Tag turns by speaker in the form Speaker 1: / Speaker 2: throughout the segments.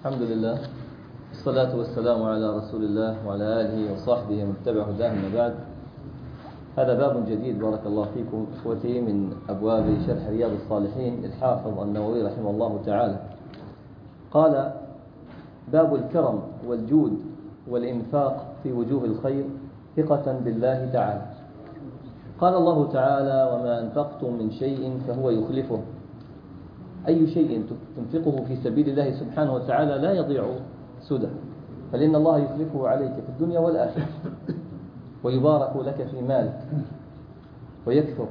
Speaker 1: الحمد لله، الصلاة والسلام على رسول الله وعلى آله وصحبه ومن تبع هداه. أما بعد، هذا باب جديد بارك الله فيكم إخوتي من أبواب شرح رياض الصالحين للحافظ النووي رحمه الله تعالى. قال: باب الكرم والجود والإنفاق في وجوه الخير ثقة بالله تعالى. قال الله تعالى: وما أنفقتم من شيء فهو يخلفه. أي شيء تنفقه في سبيل الله سبحانه وتعالى لا يضيع سدى، فلأن الله يخلفه عليك في الدنيا والآخرة، ويبارك لك في مالك ويكثر،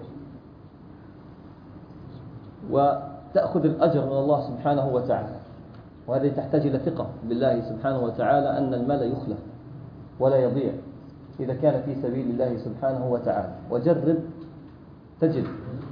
Speaker 1: وتأخذ الأجر من الله سبحانه وتعالى. وهذه تحتاج إلى ثقة بالله سبحانه وتعالى أن المال يخلف ولا يضيع إذا كان في سبيل الله سبحانه وتعالى. وجرب تجد،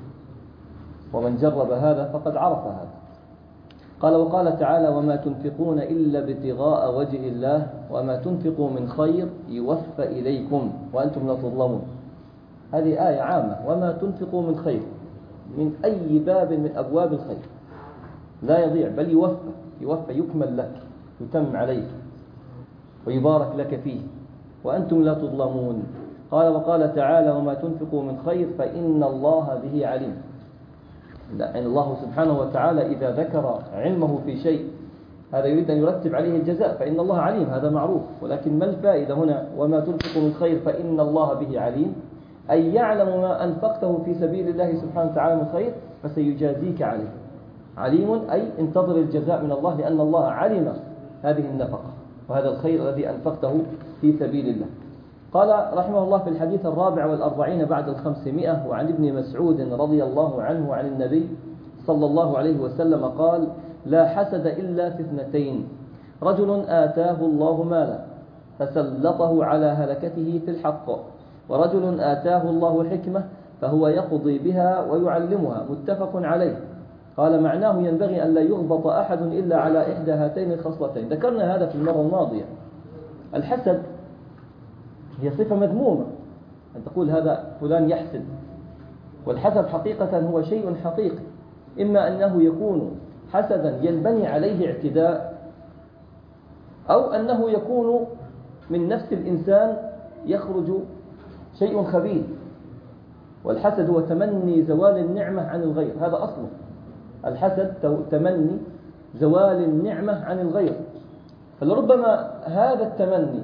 Speaker 1: ومن جرب هذا فقد عرف هذا. قال: وقال تعالى: وما تنفقون إلا ابتغاء وجه الله وما تنفقوا من خير يوفى إليكم وأنتم لا تظلمون. هذه آية عامة. وما تنفقوا من خير، من أي باب من أبواب الخير لا يضيع، بل يوفى يكمل لك، يتم عليك ويبارك لك فيه وأنتم لا تظلمون. قال: وقال تعالى: وما تنفقوا من خير فإن الله به عليم. لأن الله سبحانه وتعالى إذا ذكر علمه في شيء هذا يريد أن يرتب عليه الجزاء، فإن الله عليم، هذا معروف. ولكن ما الفائدة هنا؟ وما تنفقوا من خير فإن الله به عليم، أي يعلم ما أنفقته في سبيل الله سبحانه وتعالى من خير فسيجازيك عليه. عليم أي انتظر الجزاء من الله، لأن الله علم هذه النفقة وهذا الخير الذي أنفقته في سبيل الله. قال رحمه الله في الحديث 44 بعد 500: وعن ابن مسعود رضي الله عنه عن النبي صلى الله عليه وسلم قال: لا حسد إلا في اثنتين: رجل آتاه الله مالا فسلطه على هلكته في الحق، ورجل آتاه الله حكمة فهو يقضي بها ويعلمها. متفق عليه. قال: معناه ينبغي أن لا يغبط أحد إلا على إحدى هاتين الخصلتين. ذكرنا هذا في المرة الماضية. الحسد هي صفة مذمومة، أن تقول هذا فلان يحسد. والحسد حقيقة هو شيء حقيقي، إما أنه يكون حسدا ينبني عليه اعتداء، أو أنه يكون من نفس الإنسان يخرج شيء خبيث. والحسد هو تمني زوال النعمة عن الغير، هذا أصله. الحسد تمني زوال النعمة عن الغير، فلربما هذا التمني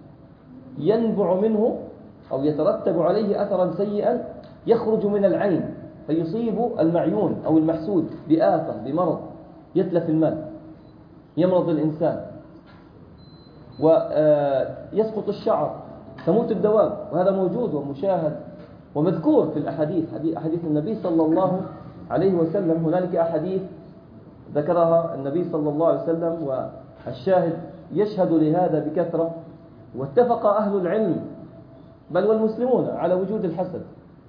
Speaker 1: ينبع منه أو يترتب عليه أثرا سيئا يخرج من العين فيصيب المعيون أو المحسود بآفة، بمرض، يتلف المال، يمرض الإنسان، ويسقط الشعر، تموت الدواب. وهذا موجود ومشاهد ومذكور في الأحاديث، أحاديث النبي صلى الله عليه وسلم. هنالك أحاديث ذكرها النبي صلى الله عليه وسلم، والشاهد يشهد لهذا بكثرة. واتفق أهل العلم بل والمسلمون على وجود الحسد،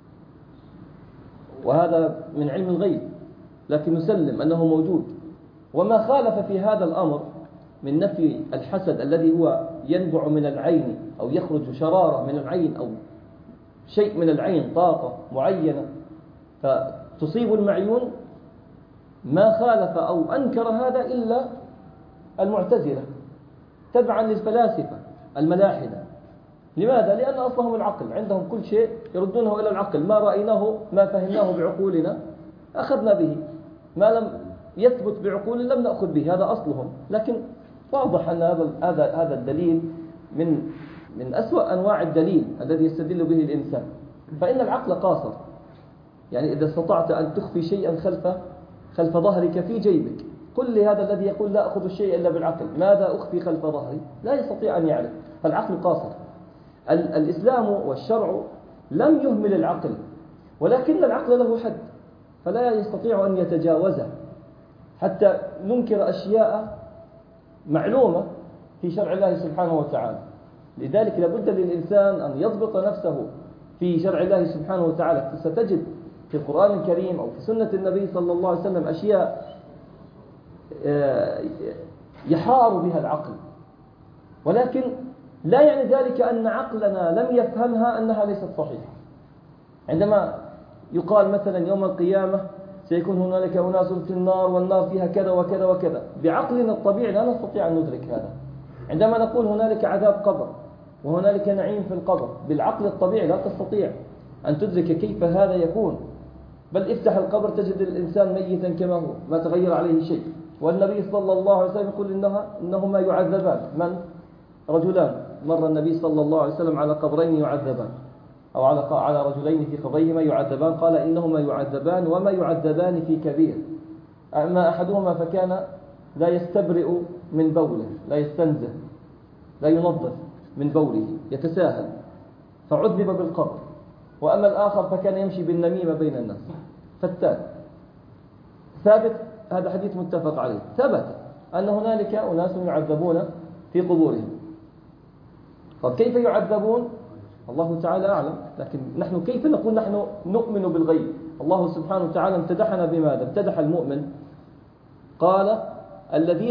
Speaker 1: وهذا من علم الغيب، لكن نسلم أنه موجود. وما خالف في هذا الأمر من نفي الحسد الذي هو ينبع من العين أو يخرج شرارة من العين أو شيء من العين، طاقة معينة فتصيب المعيون، ما خالف أو أنكر هذا إلا المعتزلة تبعا للفلاسفة الملاحدة. لماذا؟ لأن أصلهم العقل، عندهم كل شيء يردونه إلى العقل. ما رأيناه ما فهمناه بعقولنا أخذنا به، ما لم يثبت بعقول لم نأخذ به، هذا أصلهم. لكن واضح أن هذا الدليل من أسوأ أنواع الدليل الذي يستدل به الإنسان. فإن العقل قاصر، يعني إذا استطعت أن تخفي شيئا خلف ظهرك في جيبك، كل هذا الذي يقول لا أخذ الشيء إلا بالعقل، ماذا أخفي خلف ظهري؟ لا يستطيع أن يعرف، فالعقل قاصر. الإسلام والشرع لم يهمل العقل، ولكن العقل له حد فلا يستطيع أن يتجاوزه، حتى ننكر أشياء معلومة في شرع الله سبحانه وتعالى. لذلك لابد للإنسان أن يضبط نفسه في شرع الله سبحانه وتعالى. ستجد في القرآن الكريم أو في سنة النبي صلى الله عليه وسلم أشياء يحار بها العقل، ولكن لا يعني ذلك أن عقلنا لم يفهمها أنها ليست صحيحة. عندما يقال مثلا يوم القيامة سيكون هنالك أناس في النار والنار فيها كذا وكذا وكذا. بعقلنا الطبيعي لا نستطيع أن ندرك هذا. عندما نقول هنالك عذاب قبر وهنالك نعيم في القبر، بالعقل الطبيعي لا تستطيع أن تدرك كيف هذا يكون. بل افتح القبر تجد الإنسان ميتا كما هو، ما تغير عليه شيء. والنبي صلى الله عليه وسلم يقول إنهما يعذبان. من؟ رجلان. مر النبي صلى الله عليه وسلم على قبرين يعذبان، أو على رجلين في قبريهما يعذبان، قال إنهما يعذبان وما يعذبان في كبير. أما أحدهما فكان لا يستبرئ من بوله، لا يستنزه، لا ينظف من بوله، يتساهل فعذب بالقبر. وأما الآخر فكان يمشي بالنميمة بين الناس، فتان. ثابت، هذا حديث متفق عليه، ثبت أن هنالك أناس يعذبون في قبورهم. طب كيف يعذبون؟ الله تعالى أعلم. لكن نحن كيف نقول نحن نؤمن بالغيب؟ الله سبحانه وتعالى امتدحنا بماذا؟ امتدح المؤمن، قال الذين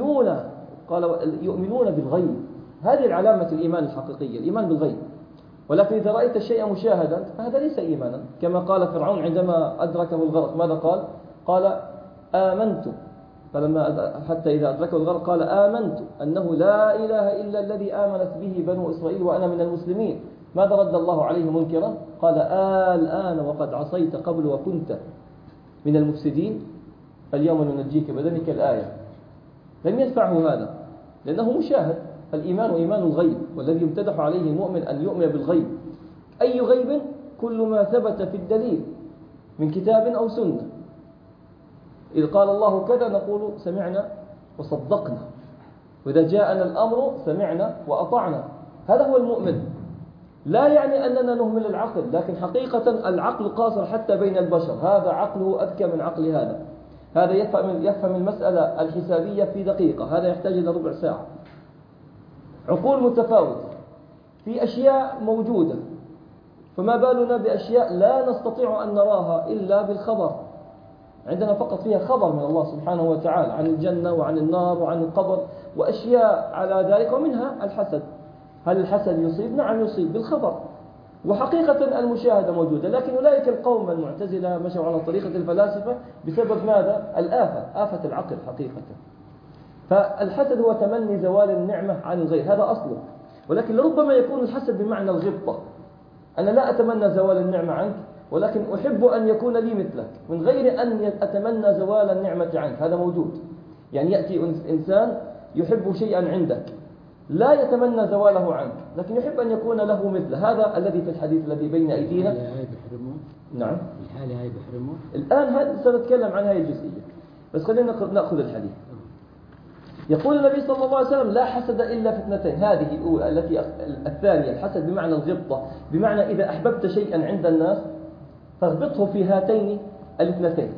Speaker 1: يؤمنون بالغيب. هذه العلامة الإيمان الحقيقية، الإيمان بالغيب. ولكن إذا رأيت الشيء مشاهدا فهذا ليس إيمانا. كما قال فرعون عندما أدركه الغرق، ماذا قال؟ قال آمنت، فلما حتى إذا أدركه الغرق قال آمنت أنه لا إله إلا الذي آمنت به بنو إسرائيل وأنا من المسلمين. ماذا رد الله عليه منكرا؟ قال الآن وقد عصيت قبل وكنت من المفسدين فاليوم ننجيك بدنك الآية. لم ينفعه هذا لأنه مشاهد. الإيمان إيمان الغيب، والذي يمتدح عليه المؤمن أن يؤمن بالغيب. أي غيب؟ كل ما ثبت في الدليل من كتاب أو سنة. إذ قال الله كذا نقول سمعنا وصدقنا، وإذا جاءنا الأمر سمعنا وأطعنا. هذا هو المؤمن. لا يعني أننا نهمل العقل، لكن حقيقة العقل قاصر حتى بين البشر. هذا عقله أذكى من عقل هذا. هذا يفهم المسألة الحسابية في دقيقة، هذا يحتاج إلى ربع ساعة. عقول متفاوتة في أشياء موجودة، فما بالنا بأشياء لا نستطيع أن نراها إلا بالخبر. عندنا فقط فيها خبر من الله سبحانه وتعالى عن الجنة وعن النار وعن القبر وأشياء على ذلك، ومنها الحسد. هل الحسد يصيب؟ نعم يصيب بالخبر. وحقيقة المشاهدة موجودة. لكن أولئك القوم المعتزلة مشوا على طريقة الفلاسفة بسبب ماذا؟ الآفة، آفة العقل حقيقة. فالحسد هو تمني زوال النعمة عن الغير، هذا أصله. ولكن لربما يكون الحسد بمعنى الغبطة. أنا لا أتمنى زوال النعمة عنك، ولكن أحب أن يكون لي مثلك من غير أن أتمنى زوال النعمة عنك. هذا موجود. يعني يأتي إنسان يحب شيئا عندك، لا يتمنى زواله عنك، لكن يحب أن يكون له مثل هذا الذي في الحديث الذي بين أيدينا. نعم،
Speaker 2: الحالة هاي بحرمه.
Speaker 1: الآن سنتكلم عن هذه الجزئية، بس خلينا نأخذ الحديث. يقول النبي صلى الله عليه وسلم لا حسد إلا في اثنتين. هذه الأولى الثانية الحسد بمعنى الغبطة، بمعنى إذا أحببت شيئا عند الناس فاغبطه في هاتين الاثنتين.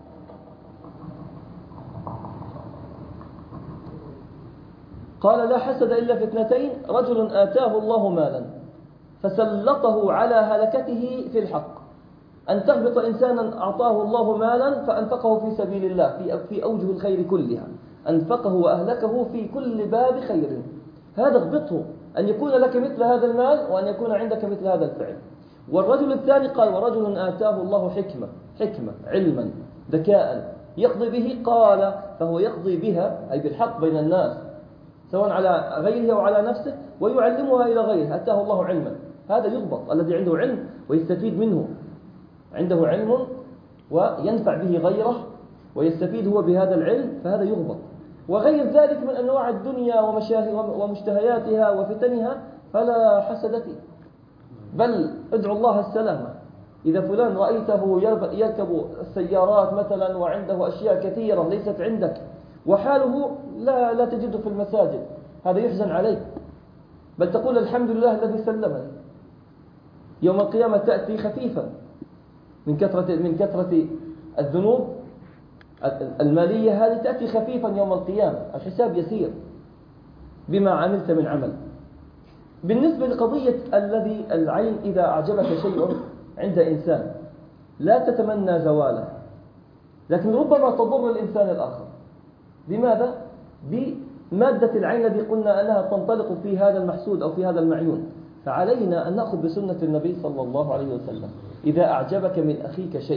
Speaker 1: قال لا حسد إلا في اثنتين: رجل آتاه الله مالا فسلطه على هلكته في الحق. أن تغبط إنسانا أعطاه الله مالا فأنفقه في سبيل الله في أوجه الخير كلها، أنفقه وأهلكه في كل باب خير. هذا اغبطه، أن يكون لك مثل هذا المال وأن يكون عندك مثل هذا الفعل. والرجل الثاني قال: ورجل آتاه الله حكمة علما ذكاء يقضي به، قال فهو يقضي بها أي بالحق بين الناس، سواء على غيره أو على نفسه، ويعلمها إلى غيره. أتاه الله علما، هذا يضبط. الذي عنده علم ويستفيد منه، عنده علم وينفع به غيره ويستفيد هو بهذا العلم، فهذا يضبط. وغير ذلك من أنواع الدنيا ومشتهياتها وفتنها فلا حسد فيه، بل ادعو الله السلامة. إذا فلان رأيته يركب السيارات مثلا وعنده أشياء كثيرة ليست عندك، وحاله لا تجده في المساجد، هذا يحزن عليك، بل تقول الحمد لله الذي سلمني. يوم القيامة تأتي خفيفا من كثرة الذنوب المالية، هذه تأتي خفيفا يوم القيامة، الحساب يسير بما عملت من عمل. بالنسبة لقضية الذي العين إذا أعجبك شيء عند إنسان لا تتمنى زواله، لكن ربما تضر الإنسان الآخر. بماذا؟ بمادة العين التي قلنا أنها تنطلق في هذا المحسود أو في هذا المعيون. فعلينا أن نأخذ بسنة النبي صلى الله عليه وسلم. إذا أعجبك من أخيك شيء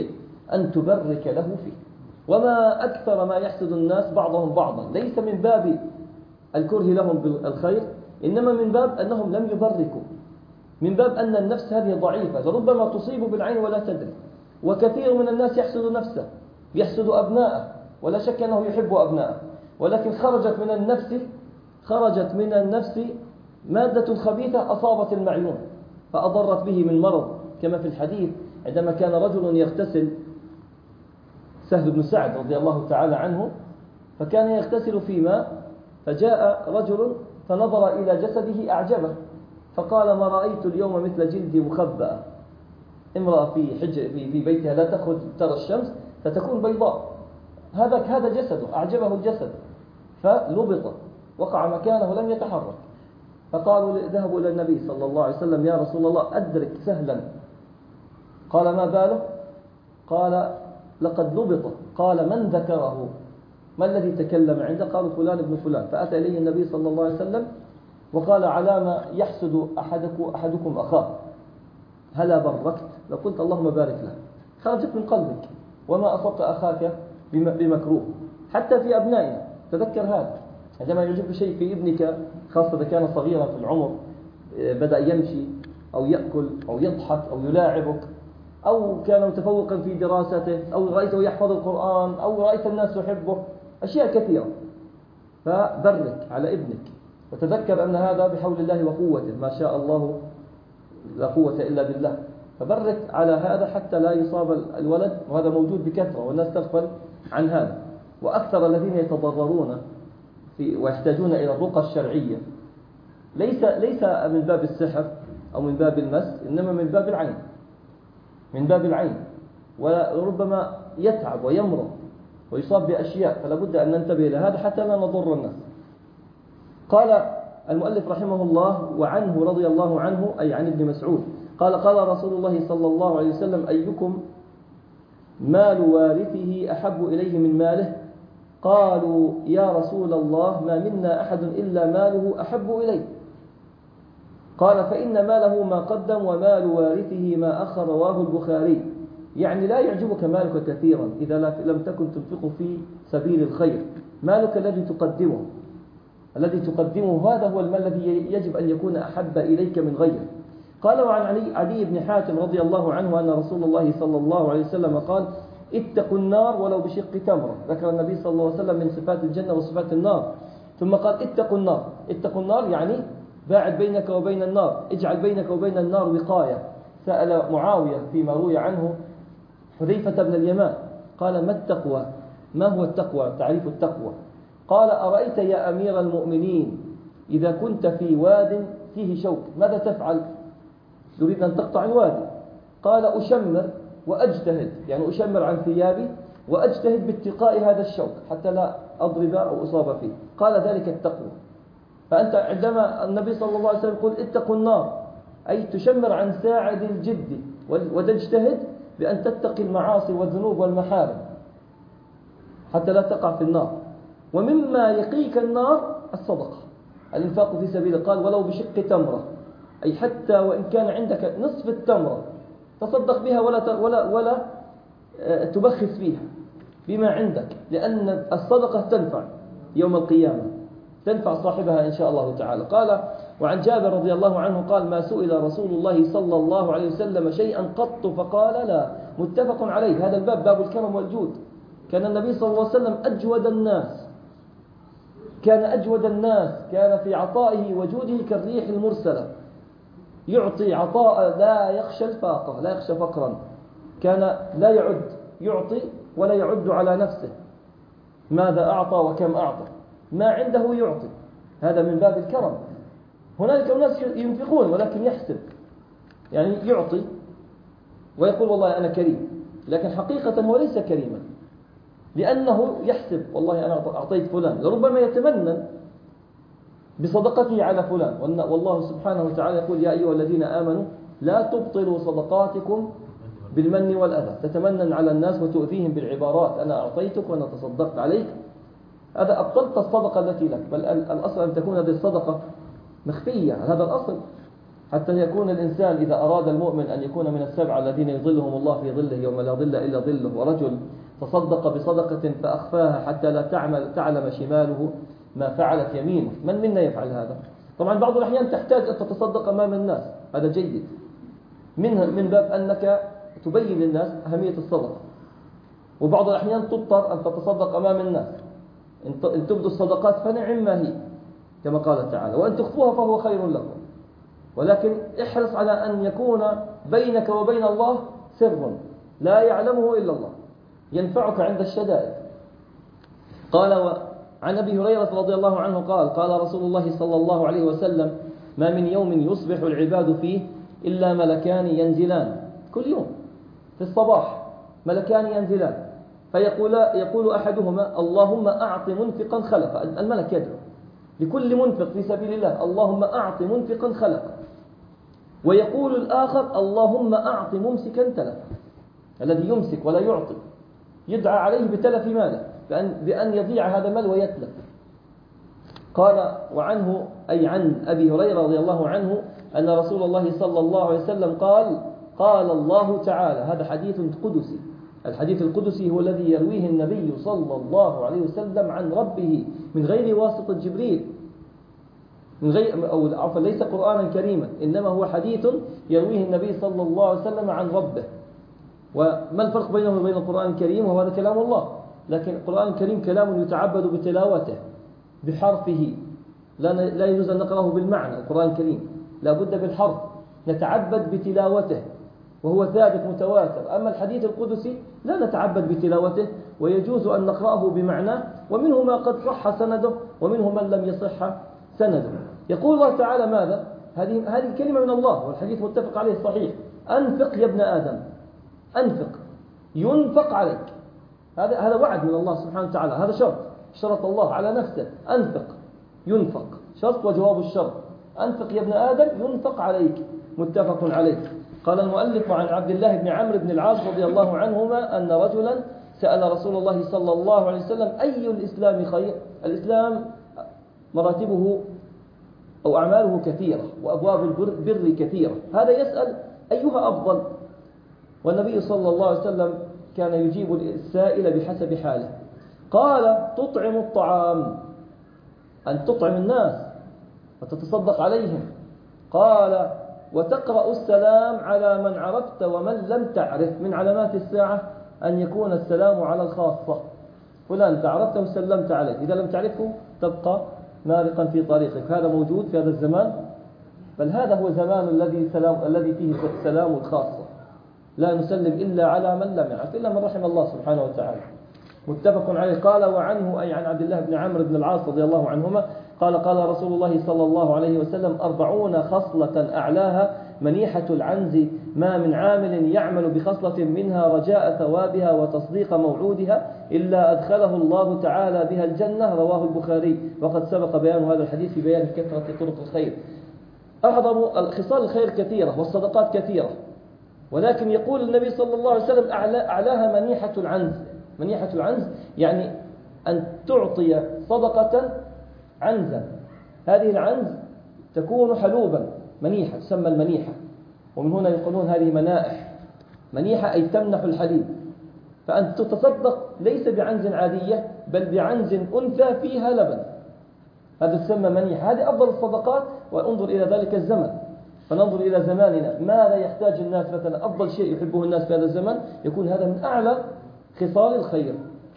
Speaker 1: أن تبرك له فيه. وما أكثر ما يحسد الناس بعضهم بعضا، ليس من باب الكره لهم بالخير، إنما من باب أنهم لم يبركوا، من باب أن النفس هذه ضعيفة، لربما تصيب بالعين ولا تدري. وكثير من الناس يحسد نفسه، يحسد أبناءه، ولا شك أنه يحب أبناءه، ولكن خرجت من النفس مادة خبيثة أصابت المعيون فأضرت به من مرض، كما في الحديث عندما كان رجل يغتسل، سهل بن سعد رضي الله تعالى عنه، فكان يغتسل في ماء، فجاء رجل فنظر إلى جسده أعجبه، فقال: ما رأيت اليوم مثل جلدي مخبأ. امرأة في بيتها لا تخرج ترى الشمس فتكون بيضاء، هذا جسده، أعجبه الجسد، فلبط، وقع مكانه لم يتحرك. فقالوا ذهبوا إلى النبي صلى الله عليه وسلم: يا رسول الله أدرك سهلا. قال: ما باله؟ قال: لقد لبط. قال: من ذكره؟ ما الذي تكلم عنده؟ قالوا: فلان ابن فلان. فأتى إليه النبي صلى الله عليه وسلم وقال: على ما يحسد أحدكم أخاه، هلا بركت؟ لو قلت اللهم بارك له، خرجت من قلبك، وما أصبت أخاك بمكروه. حتى في أبنائنا تذكر هذا، عندما يعجبك شيء في ابنك، خاصة إذا كان صغيرا في العمر، بدأ يمشي أو يأكل أو يضحك أو يلاعبك، أو كان متفوقا في دراسته، أو رأيته يحفظ القرآن، أو رأيت الناس يحبه، أشياء كثيرة، فبرك على ابنك، وتذكر أن هذا بحول الله وقوته، ما شاء الله لا قوة إلا بالله، فبرك على هذا حتى لا يصاب الولد. وهذا موجود بكثرة والناس تغفل عن هذا. وأكثر الذين يتضررون ويحتاجون إلى الرقى الشرعية ليس من باب السحر أو من باب المس، إنما من باب العين، من باب العين، وربما يتعب ويمرض ويصاب بأشياء، فلا بد أن ننتبه لهذا حتى لا نضر الناس. قال المؤلف رحمه الله: وعنه رضي الله عنه، أي عن ابن مسعود، قال: قال رسول الله صلى الله عليه وسلم: أيكم مال وارثه أحب إليه من ماله؟ قالوا: يا رسول الله ما منا أحد إلا ماله أحب إليه. قال: فإن ماله ما قدم ومال وارثه ما أخر. رواه البخاري. يعني لا يعجبك مالك كثيرا إذا لم تكن تنفق في سبيل الخير، مالك الذي تقدمه هذا هو المال الذي يجب أن يكون أحب إليك من غيره. قال: وعن علي بن حاتم رضي الله عنه أن رسول الله صلى الله عليه وسلم قال: اتقوا النار ولو بشق تمرة. ذكر النبي صلى الله عليه وسلم من صفات الجنة وصفات النار، ثم قال: اتقوا النار. اتقوا النار يعني باعد بينك وبين النار، اجعل بينك وبين النار وقاية. سأل معاوية فيما روي عنه حذيفة بن اليمان قال: ما التقوى؟ ما هو التقوى؟ تعريف التقوى. قال: أرأيت يا أمير المؤمنين إذا كنت في واد فيه شوك ماذا تفعل؟ تريد أن تقطع الوادي. قال: أشمر وأجتهد، يعني أشمر عن ثيابي وأجتهد باتقاء هذا الشوك حتى لا أضرب أو أصاب فيه. قال: ذلك التقوى. فأنت عندما النبي صلى الله عليه وسلم يقول: اتقوا النار، أي تشمر عن ساعد الجد وتجتهد بأن تتقي المعاصي والذنوب والمحارم حتى لا تقع في النار. ومما يقيك النار الصدقة، الإنفاق في سبيل الله. قال: ولو بشق تمرة، أي حتى وإن كان عندك نصف التمرة تصدق بها ولا تبخس فيها بما عندك، لأن الصدقة تنفع يوم القيامة، تنفع صاحبها إن شاء الله تعالى. قال: وعن جابر رضي الله عنه قال: ما سئل رسول الله صلى الله عليه وسلم شيئا قط فقال لا. متفق عليه. هذا الباب باب الكرم والجود. كان النبي صلى الله عليه وسلم أجود الناس، كان في عطائه وجوده كالريح المرسلة، يعطي عطاء لا يخشى الفاقة، لا يخشى فقرا. كان لا يعطي ولا يعد على نفسه ماذا أعطى وكم أعطى، ما عنده يعطي. هذا من باب الكرم. هنالك ناس ينفقون ولكن يحسب، يعني يعطي ويقول والله أنا كريم، لكن حقيقة هو ليس كريما، لأنه يحسب والله أنا أعطيت فلان، لربما يتمنى بصدقته على فلان. والله سبحانه وتعالى يقول: يا أيها الذين آمنوا لا تبطلوا صدقاتكم بالمن والأذى، تتمنن على الناس وتؤذيهم بالعبارات: أنا أعطيتك وأنا تصدقت عليك، هذا أبطلت الصدقة التي لك. بل الأصل أن تكون هذه الصدقة مخفية، هذا الأصل. حتى يكون الإنسان إذا أراد المؤمن أن يكون من السبعة الذين يظلهم الله في ظله يوم لا ظل إلا ظله، ورجل تصدق بصدقة فأخفاها حتى لا تعلم شماله ما فعلت يمينه. من منا يفعل هذا؟ طبعا بعض الأحيان تحتاج أن تتصدق أمام الناس، هذا جيد، من باب أنك تبين للناس أهمية الصدقة. وبعض الأحيان تضطر أن تتصدق أمام الناس، إن تبدو الصدقات فنعم ما هي كما قال تعالى، وأن تخفوها فهو خير لكم. ولكن احرص على أن يكون بينك وبين الله سر لا يعلمه إلا الله، ينفعك عند الشدائد. قال عن أبي هريرة رضي الله عنه قال قال رسول الله صلى الله عليه وسلم: ما من يوم يصبح العباد فيه إلا ملكان ينزلان، كل يوم في الصباح ملكان ينزلان يقول أحدهما: اللهم أعط منفقا خلفا. الملك يدعو لكل منفق في سبيل الله: اللهم أعط منفقا خلفا. ويقول الآخر: اللهم أعط ممسكا تلفا. الذي يمسك ولا يعطي يدعى عليه بتلف ماله، بأن يضيع هذا المال ويتلف. قال وعنه أي عن أبي هريرة رضي الله عنه أن رسول الله صلى الله عليه وسلم قال الله تعالى، هذا حديث قدسي. الحديث القدسي هو الذي يرويه النبي صلى الله عليه وسلم عن ربه من غير واسطة جبريل، من غير أو عفوا ليس قرآنا كريما، إنما هو حديث يرويه النبي صلى الله عليه وسلم عن ربه. وما الفرق بينه وبين القرآن الكريم؟ وهذا كلام الله، لكن القرآن الكريم كلام يتعبد بتلاوته بحرفه، لا يجوز أن نقرأه بالمعنى. القرآن الكريم لا بد بالحرف، نتعبد بتلاوته وهو ثابت متواتر. أما الحديث القدسي لا نتعبد بتلاوته ويجوز أن نقرأه بمعناه، ومنه ما قد صح سنده ومنه من لم يصح سنده. يقول الله تعالى ماذا؟ هذه كلمة من الله والحديث متفق عليه صحيح: أنفق يا ابن آدم، أنفق ينفق عليك. هذا وعد من الله سبحانه وتعالى، هذا شرط الله على نفسه: أنفق ينفق، شرط وجواب الشرط. أنفق يا ابن آدم ينفق عليك، متفق عليه. قال المؤلف عن عبد الله بن عمرو بن العاص رضي الله عنهما أن رجلا سأل رسول الله صلى الله عليه وسلم: أي الإسلام خير؟ الإسلام مراتبه أو أعماله كثيرة وأبواب البر كثيرة، هذا يسأل أيها أفضل؟ والنبي صلى الله عليه وسلم كان يجيب السائل بحسب حاله. قال: تطعم الطعام، أن تطعم الناس وتتصدق عليهم. قال: وتقرأ السلام على من عرفت ومن لم تعرف. من علامات الساعة أن يكون السلام على الخاصة، فلان تعرفته وسلمت عليه، إذا لم تعرفه تبقى مارقا في طريقك. هذا موجود في هذا الزمان، بل هذا هو زمان الذي فيه سلام الخاصة، لا نسلم إلا على من لم يعرف، إلا من رحم الله سبحانه وتعالى، متفق عليه. قال وعنه أي عن عبد الله بن عمرو بن العاص رضي الله عنهما قال رسول الله صلى الله عليه وسلم: 40 خصلة أعلاها منيحة العنز، ما من عامل يعمل بخصلة منها رجاء ثوابها وتصديق موعودها إلا أدخله الله تعالى بها الجنة. رواه البخاري. وقد سبق بيان هذا الحديث في بيان كثرة طرق الخير. أعظم خصال الخير كثيرة والصدقات كثيرة، ولكن يقول النبي صلى الله عليه وسلم: أعلاها منيحة العنز. منيحة العنز يعني أن تعطي صدقة عنزا. هذه العنز تكون حلوبا، منيحة تسمى المنيحة، ومن هنا يقولون هذه منائح. منيحة أي تمنح الحليب، فأن تتصدق ليس بعنز عادية بل بعنز أنثى فيها لبن، هذا تسمى منيحة. هذه أفضل الصدقات. وانظر إلى ذلك الزمن، فننظر إلى زماننا ماذا يحتاج الناس. مثلا أفضل شيء يحبه الناس في هذا الزمن يكون هذا من أعلى خصال الخير.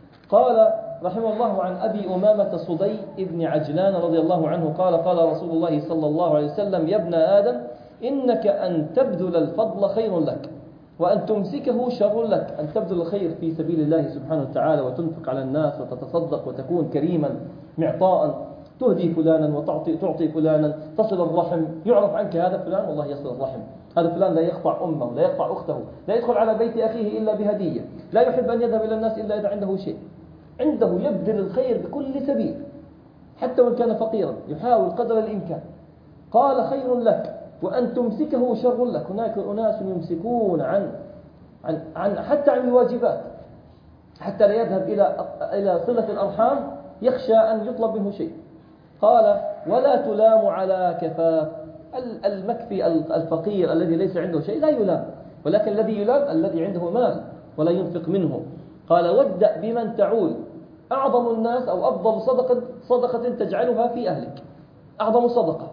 Speaker 1: قال رحمه الله عن أبي أمامة صدي ابن عجلان رضي الله عنه قال رسول الله صلى الله عليه وسلم: يا ابن آدم إنك أن تبذل الفضل خير لك وأن تمسكه شر لك. أن تبذل الخير في سبيل الله سبحانه وتعالى وتنفق على الناس وتتصدق وتكون كريما معطاء، تهدي فلانا وتعطي فلانا، تصل الرحم. يعرف عنك هذا فلان والله يصل الرحم، هذا فلان لا يقطع أمه، لا يقطع أخته، لا يدخل على بيت أخيه إلا بهدية، لا يحب أن يذهب إلى الناس إلا إذا عنده شيء، عنده يبذل الخير بكل سبيل حتى وإن كان فقيرا، يحاول قدر الإمكان. قال: خير لك وأن تمسكه شر لك. هناك أناس يمسكون عن حتى عن الواجبات، حتى لا يذهب إلى صلة الأرحام، يخشى أن يطلب منه شيء. قال: ولا تلام على كفاف. المكفي الفقير الذي ليس عنده شيء لا يلام، ولكن الذي يلام الذي عنده مال ولا ينفق منه. قال وابدأ بمن تعول، أعظم الناس أو أفضل صدقة تجعلها في أهلك، أعظم صدقة.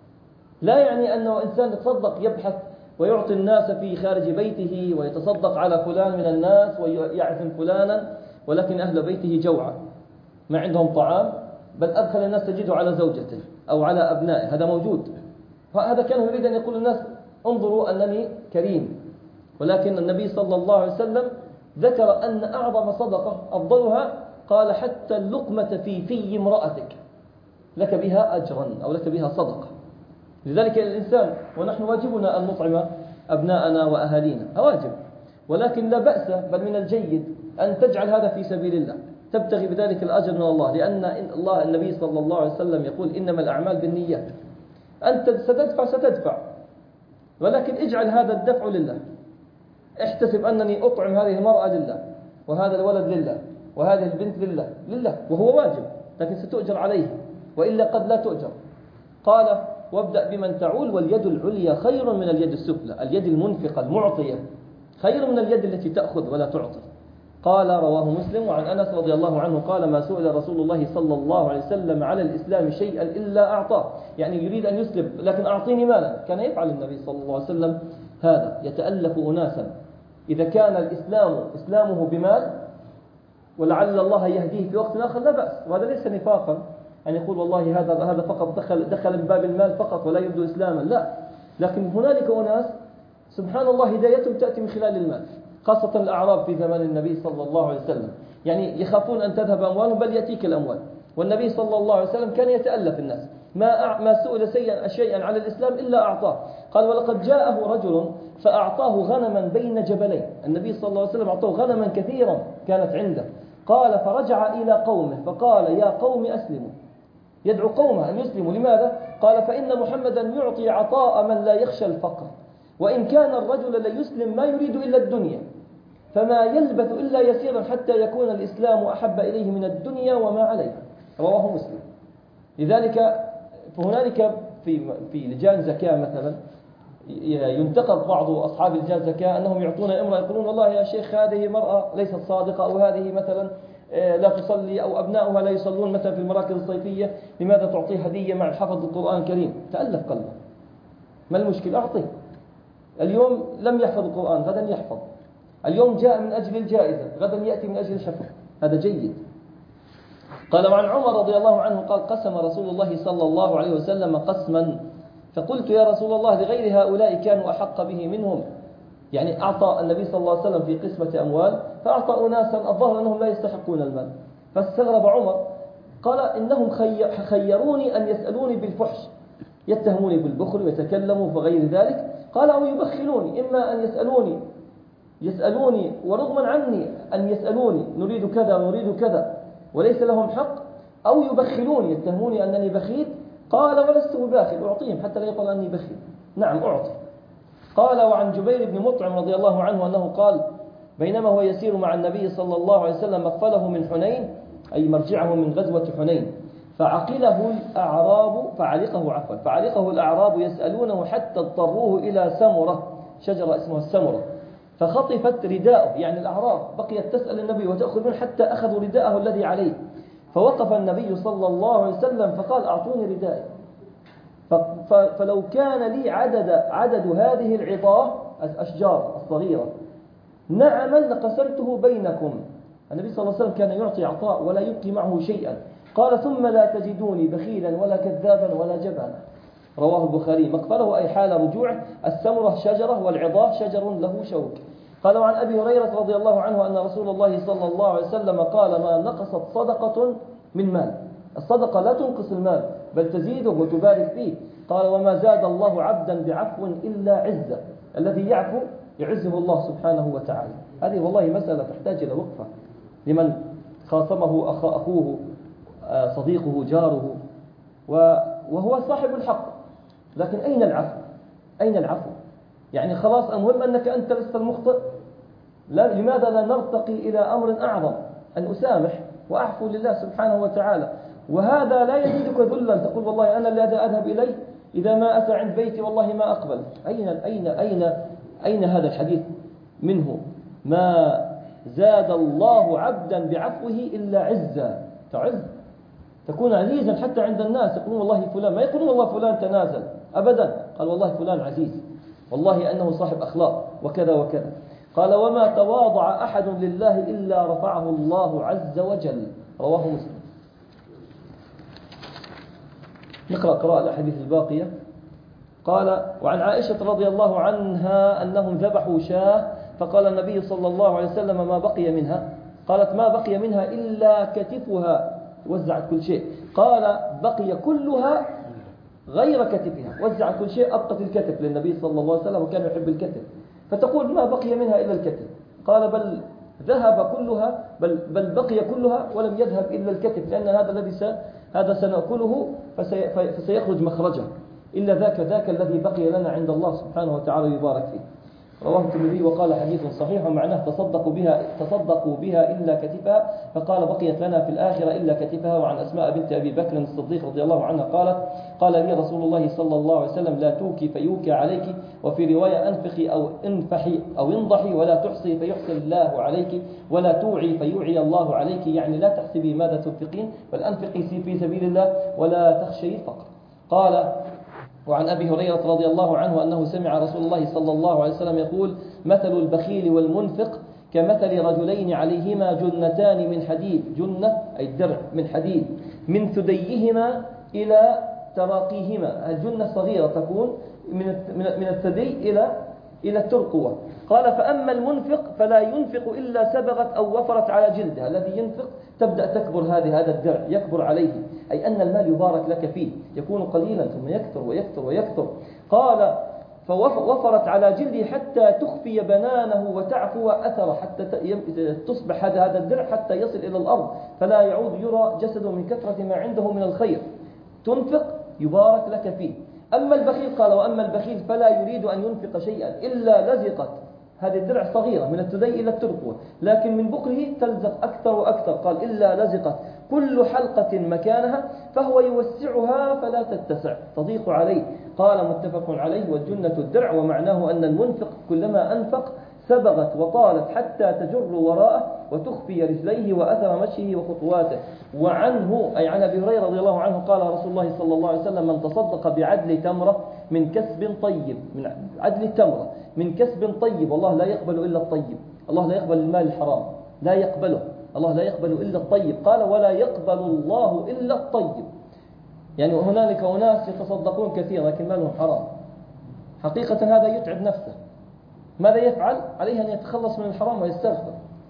Speaker 1: لا يعني أنه إنسان يتصدق يبحث ويعطي الناس في خارج بيته ويتصدق على فلان من الناس ويعزم فلانا، ولكن أهل بيته جوعى ما عندهم طعام، بل أدخل الناس تجده على زوجته أو على أبنائه، هذا موجود. فهذا كان يريد أن يقول للناس انظروا أنني كريم، ولكن النبي صلى الله عليه وسلم ذكر أن أعظم صدقة أفضلها، قال حتى اللقمة في امرأتك لك بها أجرا أو لك بها صدقة. لذلك الإنسان ونحن واجبنا أن نطعم أبناءنا وأهالينا، واجب، ولكن لا بأس بل من الجيد أن تجعل هذا في سبيل الله، تبتغي بذلك الأجر من الله، لأن النبي صلى الله عليه وسلم يقول إنما الأعمال بالنيات. أنت ستدفع، ولكن اجعل هذا الدفع لله. احتسب أنني أطعم هذه المرأة لله، وهذا الولد لله، وهذه البنت لله، وهو واجب، لكن ستؤجر عليه، وإلا قد لا تؤجر. قال وابدأ بمن تعول، واليد العليا خير من اليد السفلى، اليد المنفقة المعطية خير من اليد التي تأخذ ولا تعطي. قال رواه مسلم. وعن أنس رضي الله عنه قال ما سئل رسول الله صلى الله عليه وسلم على الإسلام شيئا إلا أعطاه، يعني يريد أن يسلم لكن أعطيني مالا. كان يفعل النبي صلى الله عليه وسلم هذا، يتألف أناسا إذا كان الإسلام إسلامه بمال ولعل الله يهديه في وقت آخر لا بأس، وهذا ليس نفاقا أن يقول والله هذا فقط دخل من باب المال فقط ولا يبدو إسلاما، لا، لكن هنالك أناس سبحان الله هدايتهم تأتي من خلال المال، خاصة الأعراب في زمان النبي صلى الله عليه وسلم، يعني يخافون أن تذهب أموالهم بل يأتيك الأموال. والنبي صلى الله عليه وسلم كان يتألف الناس، ما سئل شيئا على الإسلام إلا أعطاه. قال ولقد جاءه رجل فأعطاه غنما بين جبلين، النبي صلى الله عليه وسلم أعطاه غنما كثيرا كانت عنده. قال فرجع إلى قومه فقال يا قوم أسلموا، يدعو قومه أن يسلموا. لماذا؟ قال فإن محمدا يعطي عطاء من لا يخشى الفقر، وإن كان الرجل ليسلم ما يريد إلا الدنيا، فما يلبث إلا يسيرا حتى يكون الإسلام أحب إليه من الدنيا وما عليها. رواه مسلم. لذلك فهنالك في لجان زكاة مثلا ينتقد بعض أصحاب لجان زكاة أنهم يعطون امرأة يقولون والله يا شيخ هذه مرأة ليست صادقة، أو هذه مثلا لا تصلي، أو أبناؤها لا يصلون مثلا في المراكز الصيفية، لماذا تعطيه هدية مع حفظ القرآن الكريم؟ تألف قلبه، ما المشكلة؟ أعطيه. اليوم لم يحفظ القرآن غدا يحفظ، اليوم جاء من أجل الجائزة غدا يأتي من أجل الحفظ، هذا جيد. قال وعن عمر رضي الله عنه قال قسم رسول الله صلى الله عليه وسلم قسما فقلت يا رسول الله لغير هؤلاء كانوا أحق به منهم، يعني أعطى النبي صلى الله عليه وسلم في قسمة أموال فأعطى أناسا الظاهر أنهم لا يستحقون المال، فاستغرب عمر قال إنهم خيروني أن يسألوني بالفحش، يتهموني بالبخل ويتكلموا فغير ذلك، قال أو يبخلوني، إما أن يسألوني ورغما عني أن يسألوني نريد كذا ونريد كذا وليس لهم حق، أو يبخلوني يتهموني أنني بخيل، قال ولست بباخل أعطيهم حتى لا يقول أني بخيل، نعم أعطي. قال وعن جبير بن مطعم رضي الله عنه أنه قال بينما هو يسير مع النبي صلى الله عليه وسلم مقفله من حنين، أي مرجعه من غزوة حنين، فعلقه الأعراب يسألونه حتى اضطروه إلى سمرة، شجرة اسمها السمرة، فخطفت رداءه، يعني الأعراب بقيت تسأل النبي وتأخذ منه حتى أخذوا رداءه الذي عليه، فوقف النبي صلى الله عليه وسلم فقال أعطوني ردائي، فلو كان لي عدد هذه العظاه الأشجار الصغيرة نعما لقسمته بينكم. النبي صلى الله عليه وسلم كان يعطي عطاء ولا يبقي معه شيئا. قال ثم لا تجدوني بخيلا ولا كذابا ولا جبانا. رواه البخاري. مقفله أي حال رجوعه، السمرة شجرة والعظاه شجر له شوك. قال عن أبي هريرة رضي الله عنه أن رسول الله صلى الله عليه وسلم قال ما نقصت صدقة من مال، الصدقة لا تنقص المال بل تزيده وتبارك فيه. قال وما زاد الله عبدا بعفو إلا عزة، الذي يعفو يعزه الله سبحانه وتعالى. هذه والله مسألة تحتاج إلى وقفة لمن خاصمه أخوه صديقه جاره وهو صاحب الحق، لكن أين العفو؟ أين العفو؟ يعني خلاص المهم أنك أنت لست المخطئ، لماذا لا نرتقي إلى أمر أعظم أن أسامح وأعفو لله سبحانه وتعالى؟ وهذا لا يزيدك ذلا تقول والله أنا الذي أذهب إليه إذا ما أتى عند بيتي والله ما أقبل. أين هذا الحديث منه؟ ما زاد الله عبدا بعفوه إلا عزا. تعز، تكون عزيزا حتى عند الناس، يقولون والله فلان، ما يقولون والله فلان تنازل أبدا، قال والله فلان عزيز، والله أنه صاحب أخلاق وكذا وكذا. قال وما تواضع أحد لله إلا رفعه الله عز وجل. رواه مسلم. نقرأ قراءة الأحاديث الباقية. قال وعن عائشة رضي الله عنها أنهم ذبحوا شاة، فقال النبي صلى الله عليه وسلم ما بقي منها؟ قالت ما بقي منها إلا كتفها، وزعت كل شيء. قال بقي كلها غير كتفها، وزع كل شيء أبقت الكتف للنبي صلى الله عليه وسلم، وكان يحب الكتف، فتقول ما بقي منها إلا الكتف. قال بل ذهب كلها، بل بقي كلها ولم يذهب إلا الكتف، لأن هذا الذي هذا سنأكله فسيخرج مخرجه، إلا ذاك الذي بقي لنا عند الله سبحانه وتعالى يبارك فيه. رواه الترمذي وقال حديث صحيح، ومعناه تصدقوا بها إلا كتفها، فقال بقيت لنا في الآخرة إلا كتفها. وعن أسماء بنت أبي بكر الصديق رضي الله عنها قالت قال لي رسول الله صلى الله عليه وسلم لا توكي فيوكى عليك، وفي رواية أنفخي أو انفحي أو انضحي، ولا تحصي فيحصي الله عليك، ولا توعي فيوعي الله عليك، يعني لا تحسبي ماذا تنفقين، بل أنفقي في سبيل الله ولا تخشي الفقر. قال وعن أبي هريرة رضي الله عنه أنه سمع رسول الله صلى الله عليه وسلم يقول مثل البخيل والمنفق كمثل رجلين عليهما جنتان من حديد، جنة أي الدرع من حديد، من ثديهما إلى تراقيهما. الجنة صغيرة تكون من الثدي إلى الترقوة. قال فأما المنفق فلا ينفق إلا سبغت أو وفرت على جلده. الذي ينفق تبدأ تكبر هذا الدرع، يكبر عليه، أي أن المال يبارك لك فيه، يكون قليلا ثم يكثر ويكثر ويكثر. قال فوفرت على جلده حتى تخفي بنانه وتعفو أثره، حتى تصبح هذا الدرع حتى يصل إلى الأرض، فلا يعود يرى جسده من كثرة ما عنده من الخير. تنفق يبارك لك فيه. أما البخيل قال وأما البخيل فلا يريد أن ينفق شيئا إلا لزقت، هذه الدرع صغيرة من الثدي إلى الترقوة، لكن من بخله تلزق أكثر وأكثر. قال إلا لزقت كل حلقة مكانها، فهو يوسعها فلا تتسع، تضيق عليه. قال متفق عليه. والجنة الدرع، ومعناه أن المنفق كلما أنفق سبغت وطالت حتى تجر وراءه وتخفي رجليه وأثر مشيه وخطواته. وعنه أي عن أبي هريرة رضي الله عنه قال رسول الله صلى الله عليه وسلم من تصدق بعدل تمرة من كسب طيب، من عدل التمرة من كسب طيب، والله لا يقبل إلا الطيب، الله لا يقبل المال الحرام، لا يقبله، الله لا يقبل إلا الطيب. قال ولا يقبل الله إلا الطيب، يعني هنالك أناس يتصدقون كثيرا لكن مالهم حرام، حقيقة هذا يتعب نفسه. ماذا يفعل؟ عليه أن يتخلص من الحرام ويستغفر.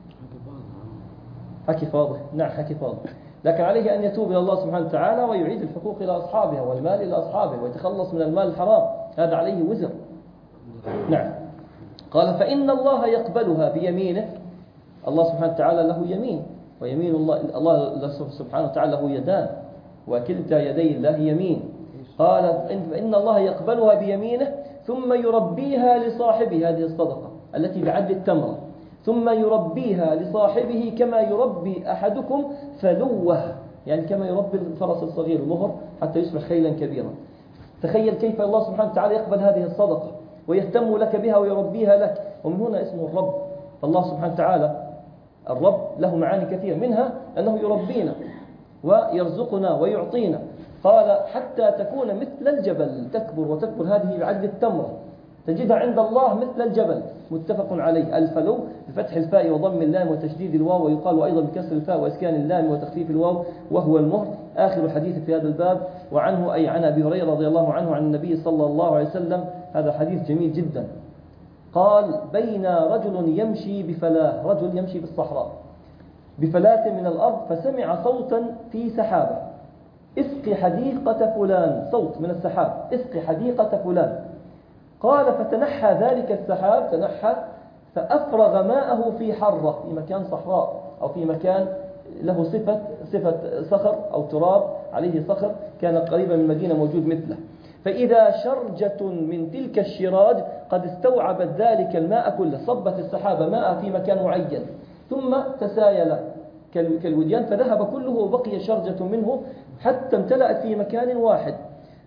Speaker 1: حكي فاضح، نعم حكي فاضح، لكن عليه أن يتوب إلى الله سبحانه وتعالى ويعيد الحقوق إلى أصحابها والمال إلى أصحابه ويتخلص من المال الحرام، هذا عليه وزر. نعم. قال فإن الله يقبلها بيمينه، الله سبحانه وتعالى له يمين، ويمين الله سبحانه وتعالى له يدان، وكلتا يدي الله يمين. قال فإن الله يقبلها بيمينه ثم يربيها لصاحبه، هذه الصدقة التي بعدل التمر، ثم يربيها لصاحبه كما يربي أحدكم فلوه، يعني كما يربي الفرس الصغير المهر حتى يصبح خيلا كبيرا. تخيل كيف الله سبحانه وتعالى يقبل هذه الصدقة ويهتم لك بها ويربيها لك، ومن هنا اسمه الرب. فالله سبحانه وتعالى الرب له معاني كثيرة، منها أنه يربينا ويرزقنا ويعطينا. قال حتى تكون مثل الجبل، تكبر وتكبر هذه بعدل التمرة، تجدها عند الله مثل الجبل. متفق عليه. الفلو بفتح الفاء وضم اللام وتشديد الواو، ويقال أيضا بكسر الفاء وإسكان اللام وتخفيف الواو، وهو المهر. آخر حديث في هذا الباب. وعنه أي عن أبي هريرة رضي الله عنه عن النبي صلى الله عليه وسلم، هذا حديث جميل جدا. قال بين رجل يمشي بفلاة، رجل يمشي بالصحراء بفلاة من الأرض، فسمع صوتا في سحابة اسقي حديقة فلان، صوت من السحاب اسقي حديقة فلان. قال فتنحى ذلك السحاب، تنحى فأفرغ ماءه في حرة، في مكان صحراء أو في مكان له صفة صخر أو تراب عليه صخر، كان قريبا من المدينة موجود مثله. فإذا شرجة من تلك الشراج قد استوعبت ذلك الماء كله، صبت السحابة ماء في مكان معين ثم تسايل كالوديان فذهب كله وبقي شرجة منه حتى امتلأت في مكان واحد.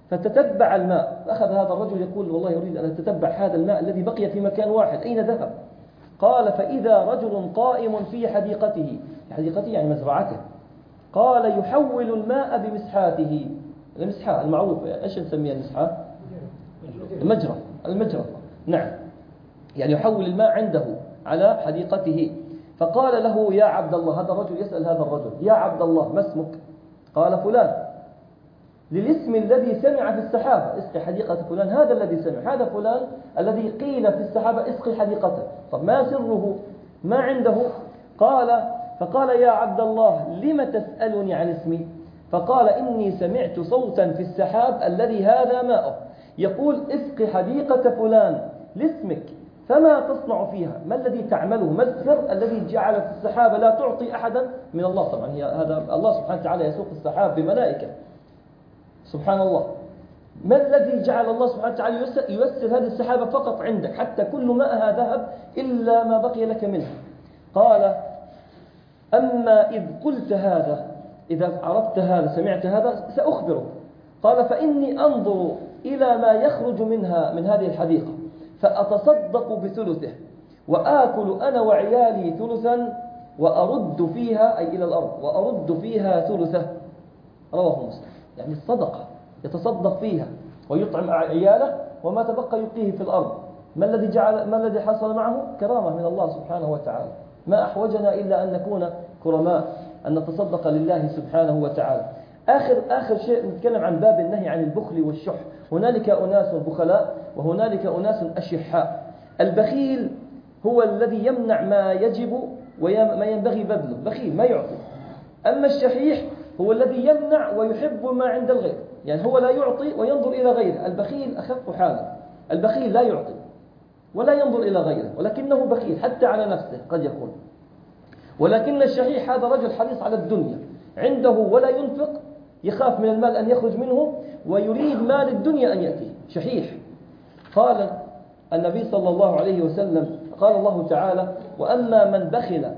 Speaker 1: فتتبع الماء، أخذ هذا الرجل يقول والله أريد أن أتتبع هذا الماء الذي بقي في مكان واحد أين ذهب؟ قال فإذا رجل قائم في حديقته، حديقته يعني مزرعته، قال يحول الماء بمسحاته، المسحة المعروفة، إيش نسميها المسحة؟ المجرى، نعم، يعني يحول الماء عنده على حديقته. فقال له يا عبد الله، هذا الرجل يسأل هذا الرجل يا عبد الله ما اسمك؟ قال فلان، للاسم الذي سمع في السحابة، اسقي حديقة فلان، هذا الذي سمع، هذا فلان الذي قيل في السحابة اسقي حديقته. طب ما سره؟ ما عنده؟ فقال يا عبد الله لم تسألني عن اسمي؟ فقال إني سمعت صوتا في السحاب الذي هذا ماؤه يقول اسقي حديقة فلان لاسمك، فما تصنع فيها؟ ما الذي تعمله؟ ما السر الذي جعل في السحابة لا تعطي أحدا من الله؟ طبعا هذا الله سبحانه وتعالى يسوق السحاب بملائكة، سبحان الله. ما الذي جعل الله سبحانه وتعالى ييسر هذه السحابة فقط عندك حتى كل ماءها ذهب إلا ما بقي لك منها؟ قال أما إذ قلت هذا، إذا عرفت هذا سمعت هذا سأخبرك. قال فإني أنظر إلى ما يخرج منها من هذه الحديقة فأتصدق بثلثه وآكل أنا وعيالي ثلثا وأرد فيها، أي إلى الأرض، وأرد فيها ثلثه. رواه مسلم. يعني الصدقة يتصدق فيها ويطعم عياله وما تبقى يلقيه في الأرض. ما الذي حصل معه؟ كرامة من الله سبحانه وتعالى. ما أحوجنا إلا أن نكون كرماء، أن نتصدق لله سبحانه وتعالى. آخر شيء نتكلم عن باب النهي عن البخل والشح. هنالك أناس بخلاء وهنالك أناس أشحاء. البخيل هو الذي يمنع ما يجب وما ينبغي بذله، بخيل ما يعطي. أما الشحيح هو الذي يمنع ويحب ما عند الغير، يعني هو لا يعطي وينظر إلى غيره. البخيل أخف حالا، البخيل لا يعطي ولا ينظر إلى غيره ولكنه بخيل حتى على نفسه قد يكون. ولكن الشحيح هذا رجل حريص على الدنيا، عنده ولا ينفق، يخاف من المال أن يخرج منه ويريد مال الدنيا أن يأتيه، شحيح. قال النبي صلى الله عليه وسلم، قال الله تعالى وأما من بخل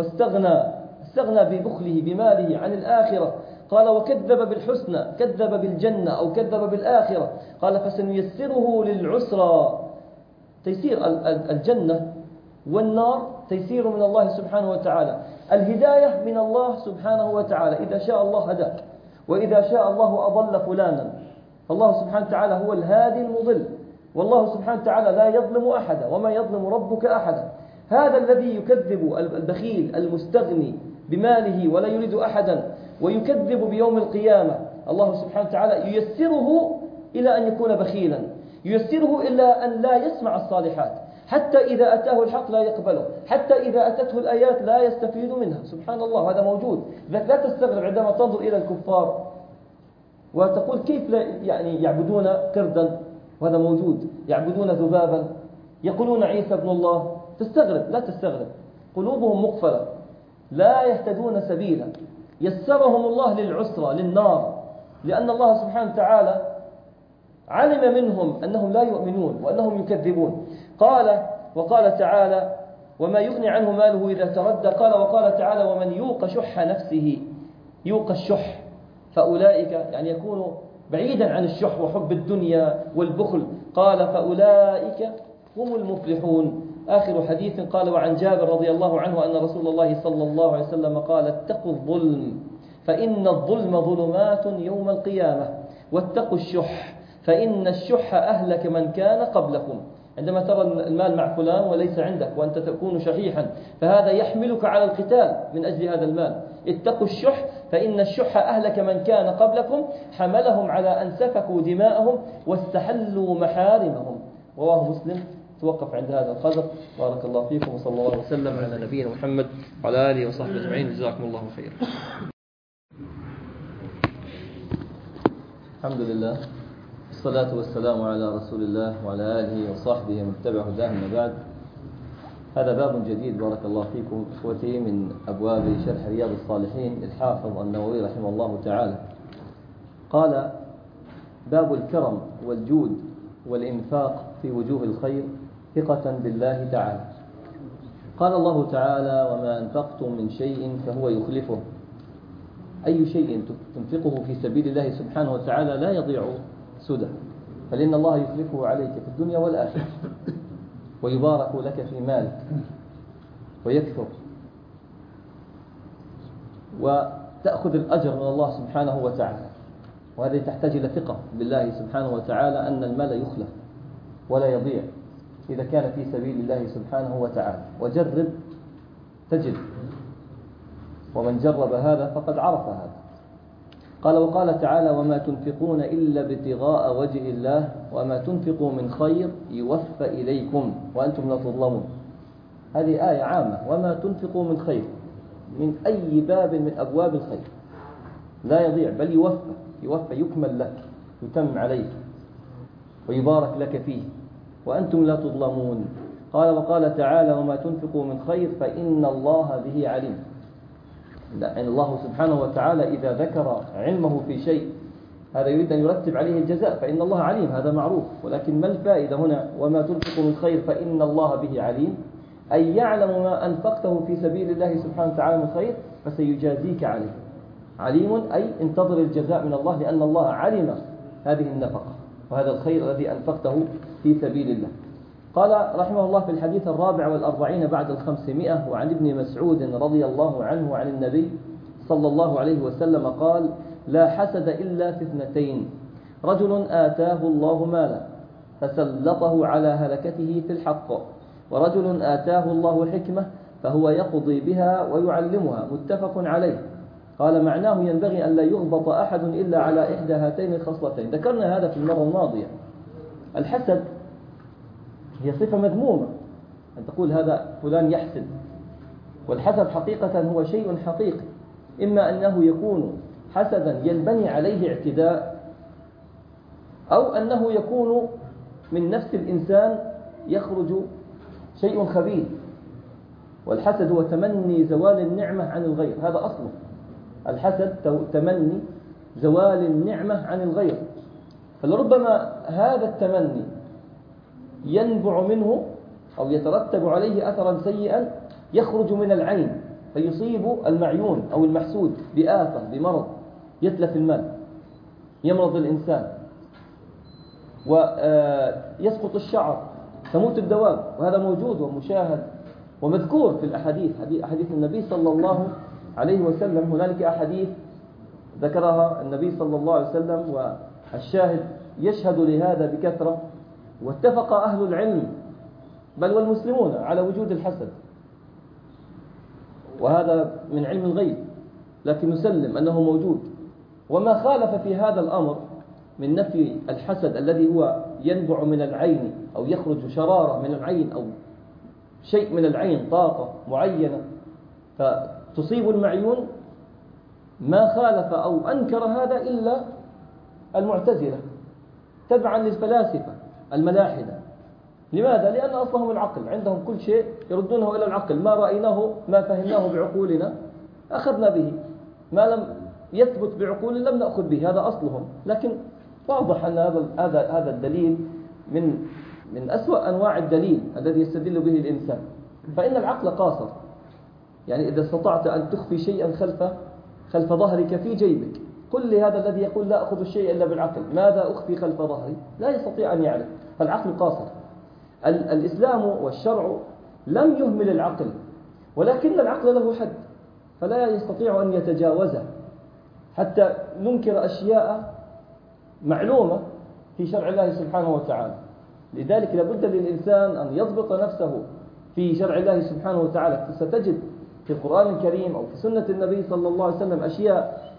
Speaker 1: واستغنى ببخله بماله عن الآخرة، قال وكذب بالحسنى، كذب بالجنة أو كذب بالآخرة، قال فسنيسره للعسرى. تيسير الجنة والنار تيسير من الله سبحانه وتعالى. الهداية من الله سبحانه وتعالى، إذا شاء الله هداك وإذا شاء الله أضل فلانا. الله سبحانه وتعالى هو الهادي المضل، والله سبحانه وتعالى لا يظلم أحدا وما يظلم ربك أحدا. هذا الذي يكذب البخيل المستغني بماله ولا يريد أحدا ويكذب بيوم القيامة، الله سبحانه وتعالى ييسره إلى أن يكون بخيلا، ييسره إلى أن لا يسمع الصالحات، حتى إذا أتاه الحق لا يقبله، حتى إذا أتته الآيات لا يستفيد منها. سبحان الله، هذا موجود. لا تستغرب عندما تنظر إلى الكفار وتقول كيف لا يعني يعبدون قردا، وهذا موجود، يعبدون ذبابا، يقولون عيسى ابن الله. تستغرب، لا تستغرب، قلوبهم مقفلة، لا يهتدون سبيلا. يسرهم الله للعسرة، للنار، لأن الله سبحانه وتعالى علم منهم أنهم لا يؤمنون وأنهم يكذبون. وقال تعالى وما يغني عنه ماله إذا تردى. وقال تعالى ومن يوق شح نفسه، يوق الشح، فأولئك يعني يكون بعيدا عن الشح وحب الدنيا والبخل. قال فأولئك هم المفلحون. آخر حديث قال وعن جابر رضي الله عنه أن رسول الله صلى الله عليه وسلم قال اتقوا الظلم فإن الظلم ظلمات يوم القيامة، واتقوا الشح فإن الشح أهلك من كان قبلكم. عندما ترى المال مع فلان وليس عندك وأنت تكون شحيحا فهذا يحملك على القتال من أجل هذا المال. اتقوا الشح فإن الشح أهلك من كان قبلكم حملهم على أن سفكوا دماءهم واستحلوا محارمهم. رواه مسلم. توقف عند هذا القدر. بارك الله فيكم وصلى الله وسلم على نبينا محمد وعلى آله وصحبه أجمعين. جزاكم الله خيرا. الحمد لله، الصلاة والسلام على رسول الله وعلى آله وصحبه ومن تبع هداه. أما بعد، هذا باب جديد بارك الله فيكم إخوتي من أبواب شرح رياض الصالحين للحافظ النووي رحمه الله تعالى. قال باب الكرم والجود والإنفاق في وجوه الخير ثقة بالله تعالى. قال الله تعالى وما أنفقتم من شيء فهو يخلفه. أي شيء تنفقه في سبيل الله سبحانه وتعالى لا يضيع سدى، فلأن الله يخلفه عليك في الدنيا والآخرة، ويبارك لك في مالك ويكثر، وتأخذ الأجر من الله سبحانه وتعالى. وهذه تحتاج إلى ثقة بالله سبحانه وتعالى أن المال يخلف ولا يضيع إذا كان في سبيل الله سبحانه وتعالى. وجرب تجد، ومن جرب هذا فقد عرف هذا. قال وقال تعالى وما تنفقون إلا ابتغاء وجه الله وما تنفقوا من خير يوفى إليكم وأنتم لا تظلمون. هذه آية عامة، وما تنفقوا من خير من أي باب من أبواب الخير لا يضيع، بل يوفى يكمل لك، يتم عليك ويبارك لك فيه وأنتم لا تظلمون. قال وقال تعالى وما تنفقوا من خير فإن الله به عليم. لأن الله سبحانه وتعالى إذا ذكر علمه في شيء هذا يريد أن يرتب عليه الجزاء، فإن الله عليم، هذا معروف. ولكن ما الفائدة هنا وما تنفقوا من خير فإن الله به عليم؟ أي يعلم ما أنفقته في سبيل الله سبحانه وتعالى من خير فسيجازيك عليه. عليم أي انتظر الجزاء من الله، لأن الله علم هذه النفقة وهذا الخير الذي أنفقته في سبيل الله. قال رحمه الله في الحديث 44 بعد 500 وعن ابن مسعود رضي الله عنه عن النبي صلى الله عليه وسلم قال لا حسد إلا في اثنتين: رجل آتاه الله مالا فسلطه على هلكته في الحق، ورجل آتاه الله حكمة فهو يقضي بها ويعلمها. متفق عليه. قال معناه ينبغي أن لا يغبط أحد إلا على إحدى هاتين الخصلتين. ذكرنا هذا في المرة الماضية. الحسد هي صفة مذمومة، أن تقول هذا فلان يحسد. والحسد حقيقة هو شيء حقيقي، إما أنه يكون حسدا ينبني عليه اعتداء، أو أنه يكون من نفس الإنسان يخرج شيء خبيث. والحسد هو تمني زوال النعمة عن الغير، هذا أصله. الحسد تمني زوال النعمة عن الغير، فلربما هذا التمني ينبع منه أو يترتب عليه أثرا سيئا يخرج من العين فيصيب المعيون أو المحسود بآفة، بمرض، يتلف المال، يمرض الإنسان، ويسقط الشعر، تموت الدواب. وهذا موجود ومشاهد ومذكور في الأحاديث، أحاديث النبي صلى الله عليه وسلم. هنالك أحاديث ذكرها النبي صلى الله عليه وسلم والشاهد يشهد لهذا بكثرة، واتفق أهل العلم بل والمسلمون على وجود الحسد، وهذا من علم الغيب، لكن نسلم أنه موجود. وما خالف في هذا الأمر من نفي الحسد الذي هو ينبع من العين أو يخرج شرارة من العين أو شيء من العين، طاقة معينة فتصيب المعيون، ما خالف أو أنكر هذا إلا المعتزلة تبعا للفلاسفة الملاحدة. لماذا؟ لأن أصلهم العقل، عندهم كل شيء يردونه إلى العقل. ما رأيناه ما فهمناه بعقولنا أخذنا به، ما لم يثبت بعقول لم نأخذ به، هذا أصلهم. لكن واضح أن هذا الدليل من أسوأ أنواع الدليل الذي يستدل به الإنسان. فإن العقل قاصر، يعني إذا استطعت أن تخفي شيئا خلف ظهرك في جيبك، قل لي هذا الذي يقول لا أخذ الشيء إلا بالعقل ماذا أخفي خلف ظهري؟ لا يستطيع أن يعلم، فالعقل قاصر. الإسلام والشرع لم يهمل العقل، ولكن العقل له حد فلا يستطيع أن يتجاوزه، حتى ننكر أشياء معلومة في شرع الله سبحانه وتعالى. لذلك لابد للإنسان أن يضبط نفسه في شرع الله سبحانه وتعالى. ستجد في القرآن الكريم أو في سنة النبي صلى الله عليه وسلم أشياء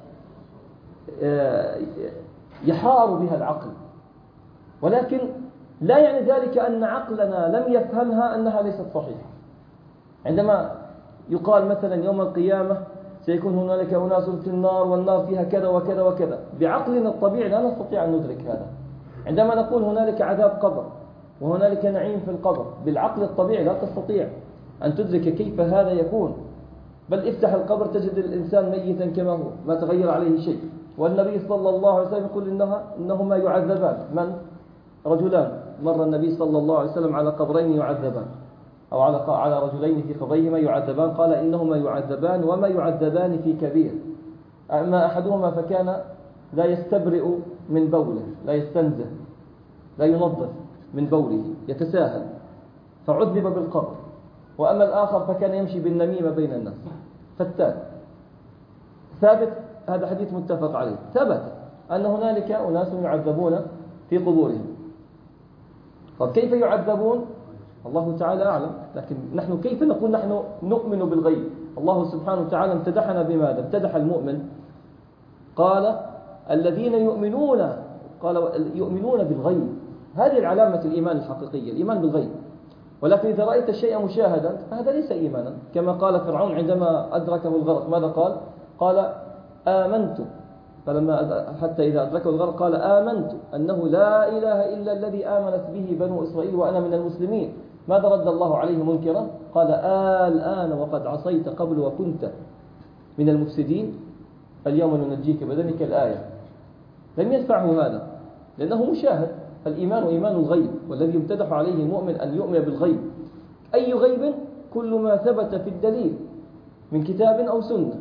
Speaker 1: يحار بها العقل، ولكن لا يعني ذلك أن عقلنا لم يفهمها أنها ليست صحيحة. عندما يقال مثلا يوم القيامة سيكون هنالك أناس في النار والنار فيها كذا وكذا وكذا، بعقلنا الطبيعي لا نستطيع أن ندرك هذا. عندما نقول هنالك عذاب قبر وهنالك نعيم في القبر، بالعقل الطبيعي لا تستطيع أن تدرك كيف هذا يكون. بل افتح القبر تجد الإنسان ميتا كما هو، ما تغير عليه شيء. والنبي صلى الله عليه وسلم يقول إنهما يعذبان. من؟ رجلان مر النبي صلى الله عليه وسلم على قبرين يعذبان، أو على رجلين في قبريهما يعذبان، قال إنهما يعذبان وما يعذبان في كبير، أما أحدهما فكان لا يستبرئ من بوله، لا يستنزه، لا ينظف من بوله، يتساهل فعذب بالقبر. وأما الآخر فكان يمشي بالنميمة بين الناس، فتان. ثابت، هذا حديث متفق عليه، ثبت أن هنالك أناس يعذبون في قبورهم. طب كيف يعذبون؟ الله تعالى أعلم، لكن نحن كيف نقول نحن نؤمن بالغيب؟ الله سبحانه وتعالى امتدحنا بماذا؟ امتدح المؤمن، قال الذين يؤمنون بالغيب. هذه العلامة الإيمان الحقيقية، الإيمان بالغيب. ولكن إذا رأيت الشيء مشاهدا فهذا ليس إيمانا، كما قال فرعون عندما أدركه الغرق، ماذا قال؟ قال آمنت، فلما حتى إذا أدركه الغرق قال آمنت أنه لا إله إلا الذي آمنت به بنو إسرائيل وأنا من المسلمين. ماذا رد الله عليه منكرا؟ قال الآن وقد عصيت قبل وكنت من المفسدين اليوم ننجيك بدنك الآية. لم ينفعه هذا لأنه مشاهد. الإيمان إيمان الغيب، والذي يمتدح عليه المؤمن أن يؤمن بالغيب. أي غيب؟ كل ما ثبت في الدليل من كتاب أو سنة.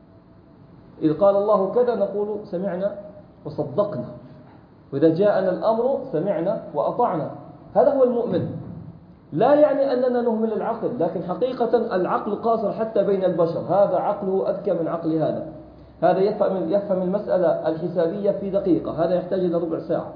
Speaker 1: إذ قال الله كذا نقول سمعنا وصدقنا، وإذا جاءنا الأمر سمعنا وأطعنا. هذا هو المؤمن. لا يعني أننا نهمل العقل، لكن حقيقة العقل قاصر حتى بين البشر. هذا عقله أذكى من عقل هذا، هذا يفهم المسألة الحسابية في دقيقة، هذا يحتاج إلى ربع ساعة.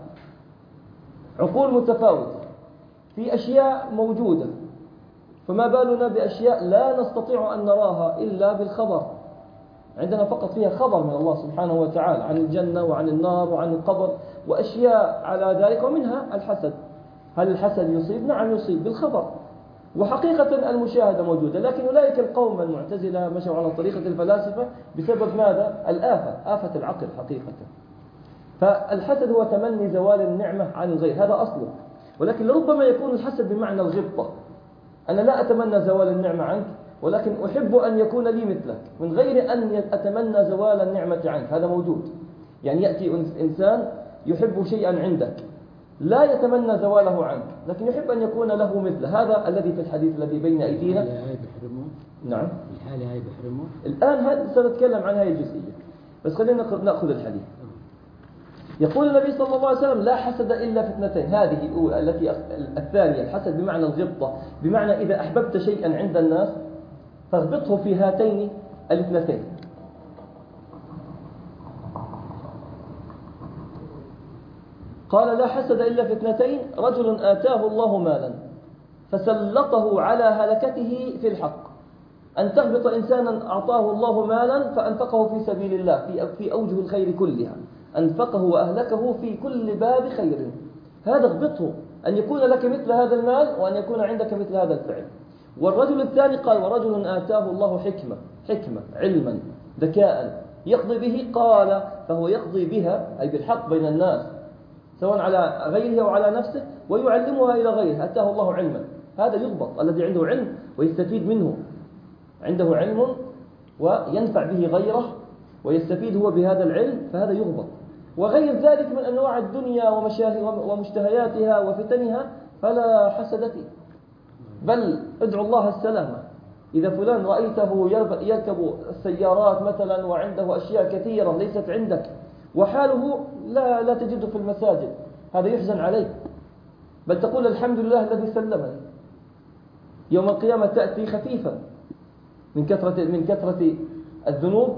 Speaker 1: عقول متفاوتة في أشياء موجودة، فما بالنا بأشياء لا نستطيع أن نراها إلا بالخبر. عندنا فقط فيها خبر من الله سبحانه وتعالى عن الجنة وعن النار وعن القبر وأشياء على ذلك، ومنها الحسد. هل الحسد يصيب؟ نعم يصيب بالخبر. وحقيقة المشاهدة موجودة، لكن أولئك القوم المعتزلة مشوا على طريقة الفلاسفة بسبب ماذا؟ الآفة، آفة العقل حقيقة. فالحسد هو تمني زوال النعمة عن الغير، هذا أصله. ولكن لربما يكون الحسد بمعنى الغبطة، أنا لا أتمنى زوال النعمة عنك، ولكن أحب أن يكون لي مثلك من غير أن أتمنى زوال النعمة عنك. هذا موجود. يعني يأتي إنسان يحب شيئا عندك، لا يتمنى زواله عنك، لكن يحب أن يكون له مثل هذا الذي في الحديث الذي بين أيدينا. نعم،
Speaker 2: الحالة هاي بحرمه.
Speaker 1: الآن سنتكلم عن هذه الجزئية، بس خلينا نأخذ الحديث. يقول النبي صلى الله عليه وسلم لا حسد إلا في اثنتين. هذه الأولى التي الثانية، الحسد بمعنى الغبطة، بمعنى إذا أحببت شيئا عند الناس فاغبطه في هاتين الاثنتين. قال لا حسد إلا في اثنتين: رجل آتاه الله مالا فسلطه على هلكته في الحق. أن تغبط إنسانا أعطاه الله مالا فأنفقه في سبيل الله في أوجه الخير كلها، أنفقه وأهلكه في كل باب خير، هذا اغبطه. أن يكون لك مثل هذا المال وأن يكون عندك مثل هذا الفعل. والرجل الثاني قال: ورجل آتاه الله حكمة علما ذكاء يقضي به، قال فهو يقضي بها أي بالحق بين الناس، سواء على غيره أو على نفسه، ويعلمها إلى غيره. أتاه الله علما، هذا يضبط. الذي عنده علم ويستفيد منه، عنده علم وينفع به غيره ويستفيد هو بهذا العلم، فهذا يضبط. وغير ذلك من أنواع الدنيا ومشتهياتها وفتنها فلا حسد فيه، بل ادعو الله السلامة. إذا فلان رأيته يركب السيارات مثلا وعنده أشياء كثيرة ليست عندك، وحاله لا تجده في المساجد، هذا يحزن عليك، بل تقول الحمد لله الذي سلمني. يوم القيامة تأتي خفيفا من كثرة الذنوب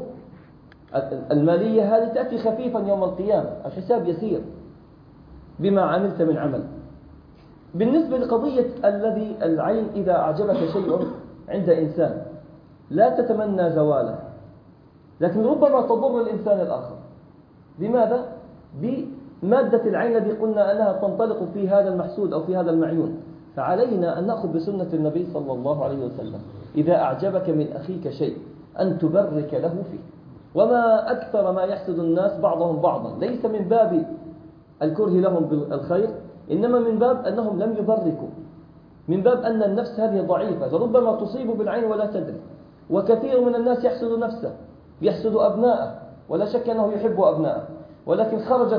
Speaker 1: المالية، هذه تأتي خفيفا يوم القيامة، الحساب يسير بما عملت من عمل. بالنسبة لقضية الذي العين إذا أعجبك شيء عند إنسان لا تتمنى زواله، لكن ربما تضر الإنسان الآخر. بماذا؟ بمادة العين التي قلنا أنها تنطلق في هذا المحسود أو في هذا المعيون. فعلينا أن نأخذ بسنة النبي صلى الله عليه وسلم: إذا أعجبك من أخيك شيء أن تبرك له فيه. وما أكثر ما يحسد الناس بعضهم بعضا، ليس من باب الكره لهم بالخير، إنما من باب أنهم لم يبركوا، من باب أن النفس هذه ضعيفة، لربما تصيب بالعين ولا تدري. وكثير من الناس يحسد نفسه، يحسد أبناءه، ولا شك أنه يحب أبناءه، ولكن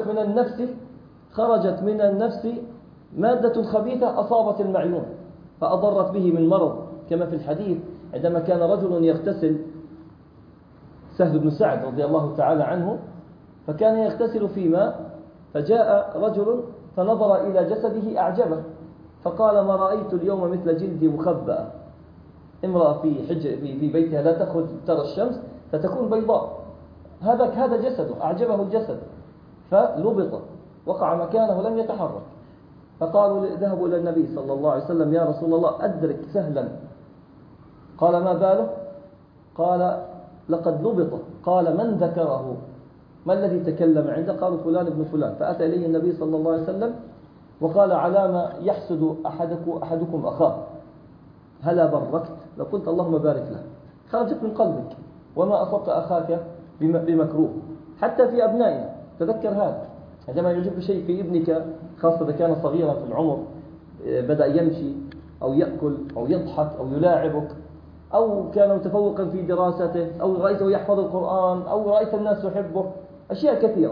Speaker 1: خرجت من النفس مادة خبيثة أصابت المعيون فأضرت به من مرض، كما في الحديث عندما كان رجل يغتسل، سهل بن سعد رضي الله تعالى عنه، فكان يغتسل في ماء، فجاء رجل فنظر إلى جسده أعجبه، فقال: ما رأيت اليوم مثل جلدي مخبأ. امرأة في بيتها لا تخرج ترى الشمس فتكون بيضاء، هذا جسده، أعجبه الجسد، فلبط وقع مكانه لم يتحرك. فقالوا ذهبوا إلى النبي صلى الله عليه وسلم: يا رسول الله أدرك سهلا. قال: ما باله؟ قال: لقد لبط. قال: من ذكره؟ ما الذي تكلم عنده؟ قالوا: فلان ابن فلان. فأتى إليه النبي صلى الله عليه وسلم وقال: على ما يحسد أحدكم أخاه؟ هلا بركت؟ لو قلت اللهم بارك له، خرجت من قلبك، وما أصبت أخاك بمكروه. حتى في أبنائنا تذكر هذا، عندما يعجبك شيء في ابنك، خاصة إذا كان صغيرا في العمر، بدأ يمشي أو يأكل أو يضحك أو يلاعبك، أو كان متفوقا في دراسته، أو رأيته يحفظ القرآن، أو رأيت الناس يحبه، أشياء كثيرة،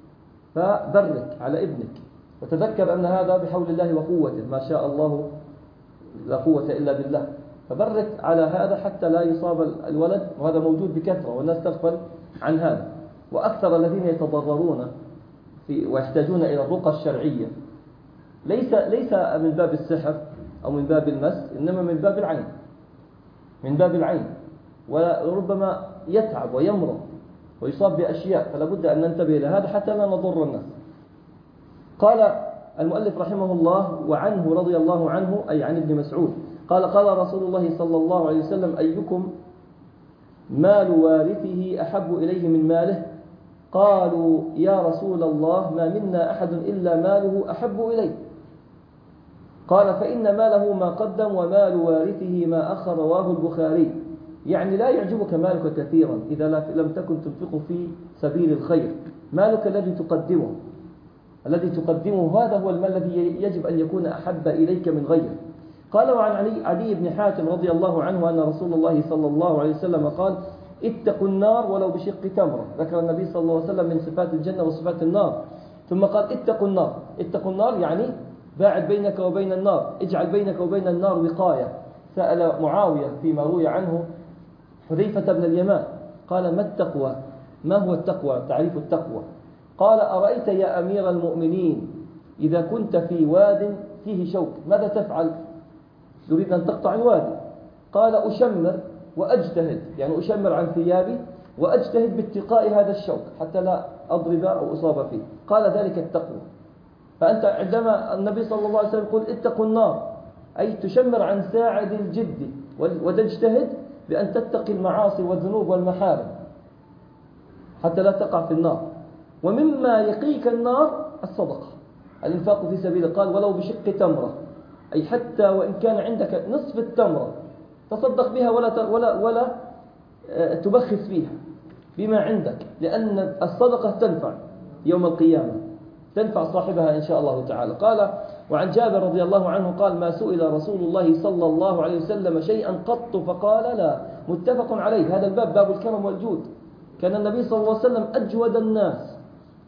Speaker 1: فبرك على ابنك وتذكر أن هذا بحول الله وقوته، ما شاء الله لا قوة إلا بالله. فبرك على هذا حتى لا يصاب الولد، وهذا موجود بكثرة والناس تغفل عن هذا. وأكثر الذين يتضررون ويحتاجون إلى الرقى الشرعية ليس من باب السحر أو من باب المس، إنما من باب العين، من باب العين، وربما يتعب ويمرض ويصاب بأشياء، فلا بد أن ننتبه لهذا حتى لا نضر الناس. قال المؤلف رحمه الله: وعنه رضي الله عنه، أي عن ابن مسعود، قال: قال رسول الله صلى الله عليه وسلم: أيكم مال وارثه أحب إليه من ماله؟ قالوا: يا رسول الله ما منا أحد إلا ماله أحب إليه. قال: فإن ماله ما قدم ومال وارثه ما أخر. رواه البخاري. يعني لا يعجبك مالك كثيرا إذا لم تكن تنفق في سبيل الخير، مالك الذي تقدمه هذا هو المال الذي يجب أن يكون أحب إليك من غيره. قال: وعن علي بن حاتم رضي الله عنه أن رسول الله صلى الله عليه وسلم قال: اتقوا النار ولو بشق تمرة. ذكر النبي صلى الله عليه وسلم من صفات الجنة وصفات النار، ثم قال: اتقوا النار. اتقوا النار يعني باعد بينك وبين النار، اجعل بينك وبين النار وقاية. سأل معاوية فيما روي عنه حذيفة بن اليمان قال: ما التقوى؟ ما هو التقوى؟ تعريف التقوى. قال: أرأيت يا أمير المؤمنين إذا كنت في واد فيه شوك ماذا تفعل؟ تريد أن تقطع الوادي. قال: أشمر وأجتهد، يعني أشمر عن ثيابي وأجتهد باتقاء هذا الشوك حتى لا أضرب أو أصاب فيه. قال: ذلك التقوى. فأنت عندما النبي صلى الله عليه وسلم يقول: اتقوا النار، أي تشمر عن ساعد الجد وتجتهد بأن تتقي المعاصي والذنوب والمحارم حتى لا تقع في النار. ومما يقيك النار الصدقة، الإنفاق في سبيل الله. قال: ولو بشق تمرة، أي حتى وإن كان عندك نصف التمرة تصدق بها ولا تبخس فيها بما عندك، لأن الصدقة تنفع يوم القيامة، تنفع صاحبها إن شاء الله تعالى. قال: وعن جابر رضي الله عنه قال: ما سئل رسول الله صلى الله عليه وسلم شيئا قط فقال لا. متفق عليه. هذا الباب باب الكرم والجود. كان النبي صلى الله عليه وسلم أجود الناس،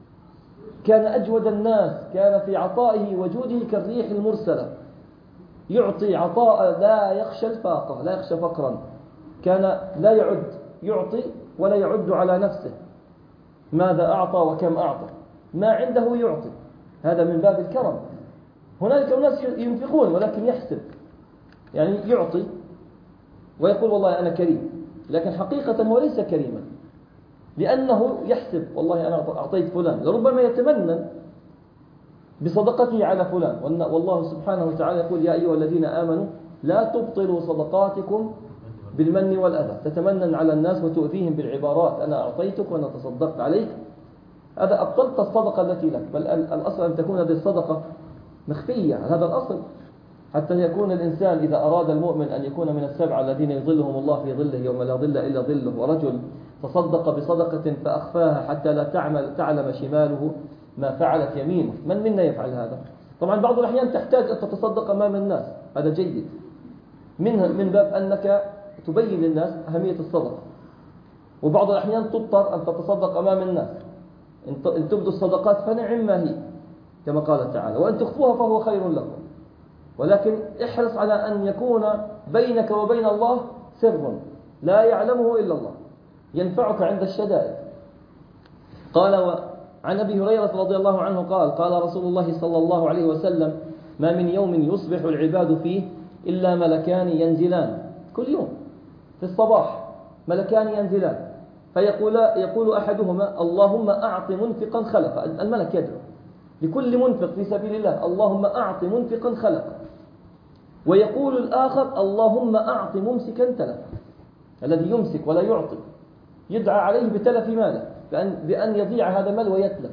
Speaker 1: كان في عطائه وجوده كالريح المرسلة، يعطي عطاء لا يخشى الفاقة، لا يخشى فقرا. كان لا يعطي ولا يعد على نفسه ماذا أعطى وكم أعطى، ما عنده يعطي. هذا من باب الكرم. هناك ناس ينفقون ولكن يحسب، يعني يعطي ويقول والله أنا كريم، لكن حقيقة هو ليس كريما، لأنه يحسب والله أنا أعطيت فلان، لربما يتمنى بصدقته على فلان. والله سبحانه وتعالى يقول: يا أيها الذين آمنوا لا تبطلوا صدقاتكم بالمن والأذى. تتمنن على الناس وتؤذيهم بالعبارات: أنا أعطيتك وأنا تصدقت عليك، هذا أبطلت الصدقة التي لك. بل الأصل أن تكون هذه الصدقة مخفية، هذا الأصل، حتى يكون الإنسان إذا أراد المؤمن أن يكون من السبعة الذين يظلهم الله في ظله يوم لا ظل إلا ظله. ورجل تصدق بصدقة فأخفاها حتى لا تعلم شماله ما فعلت يمينه. من منا يفعل هذا؟ طبعا بعض الأحيان تحتاج أن تتصدق أمام الناس، هذا جيد، من باب أنك تبين للناس أهمية الصدقة. وبعض الأحيان تضطر أن تتصدق أمام الناس. إن تبدوا الصدقات فنعم ما هي، كما قال تعالى: وأن تخفوها فهو خير لكم. ولكن احرص على أن يكون بينك وبين الله سر لا يعلمه إلا الله، ينفعك عند الشدائد. قال عن أبي هريرة رضي الله عنه قال قال رسول الله صلى الله عليه وسلم: ما من يوم يصبح العباد فيه إلا ملكان ينزلان، كل يوم في الصباح ملكان ينزلان يقول أحدهما: اللهم أعط منفقا خلفا. الملك يدعو لكل منفق في سبيل الله: اللهم أعط منفقا خلفا. ويقول الآخر: اللهم أعط ممسكا تلفا. الذي يمسك ولا يعطي يدعى عليه بتلف ماله، بأن يضيع هذا المال ويتلف.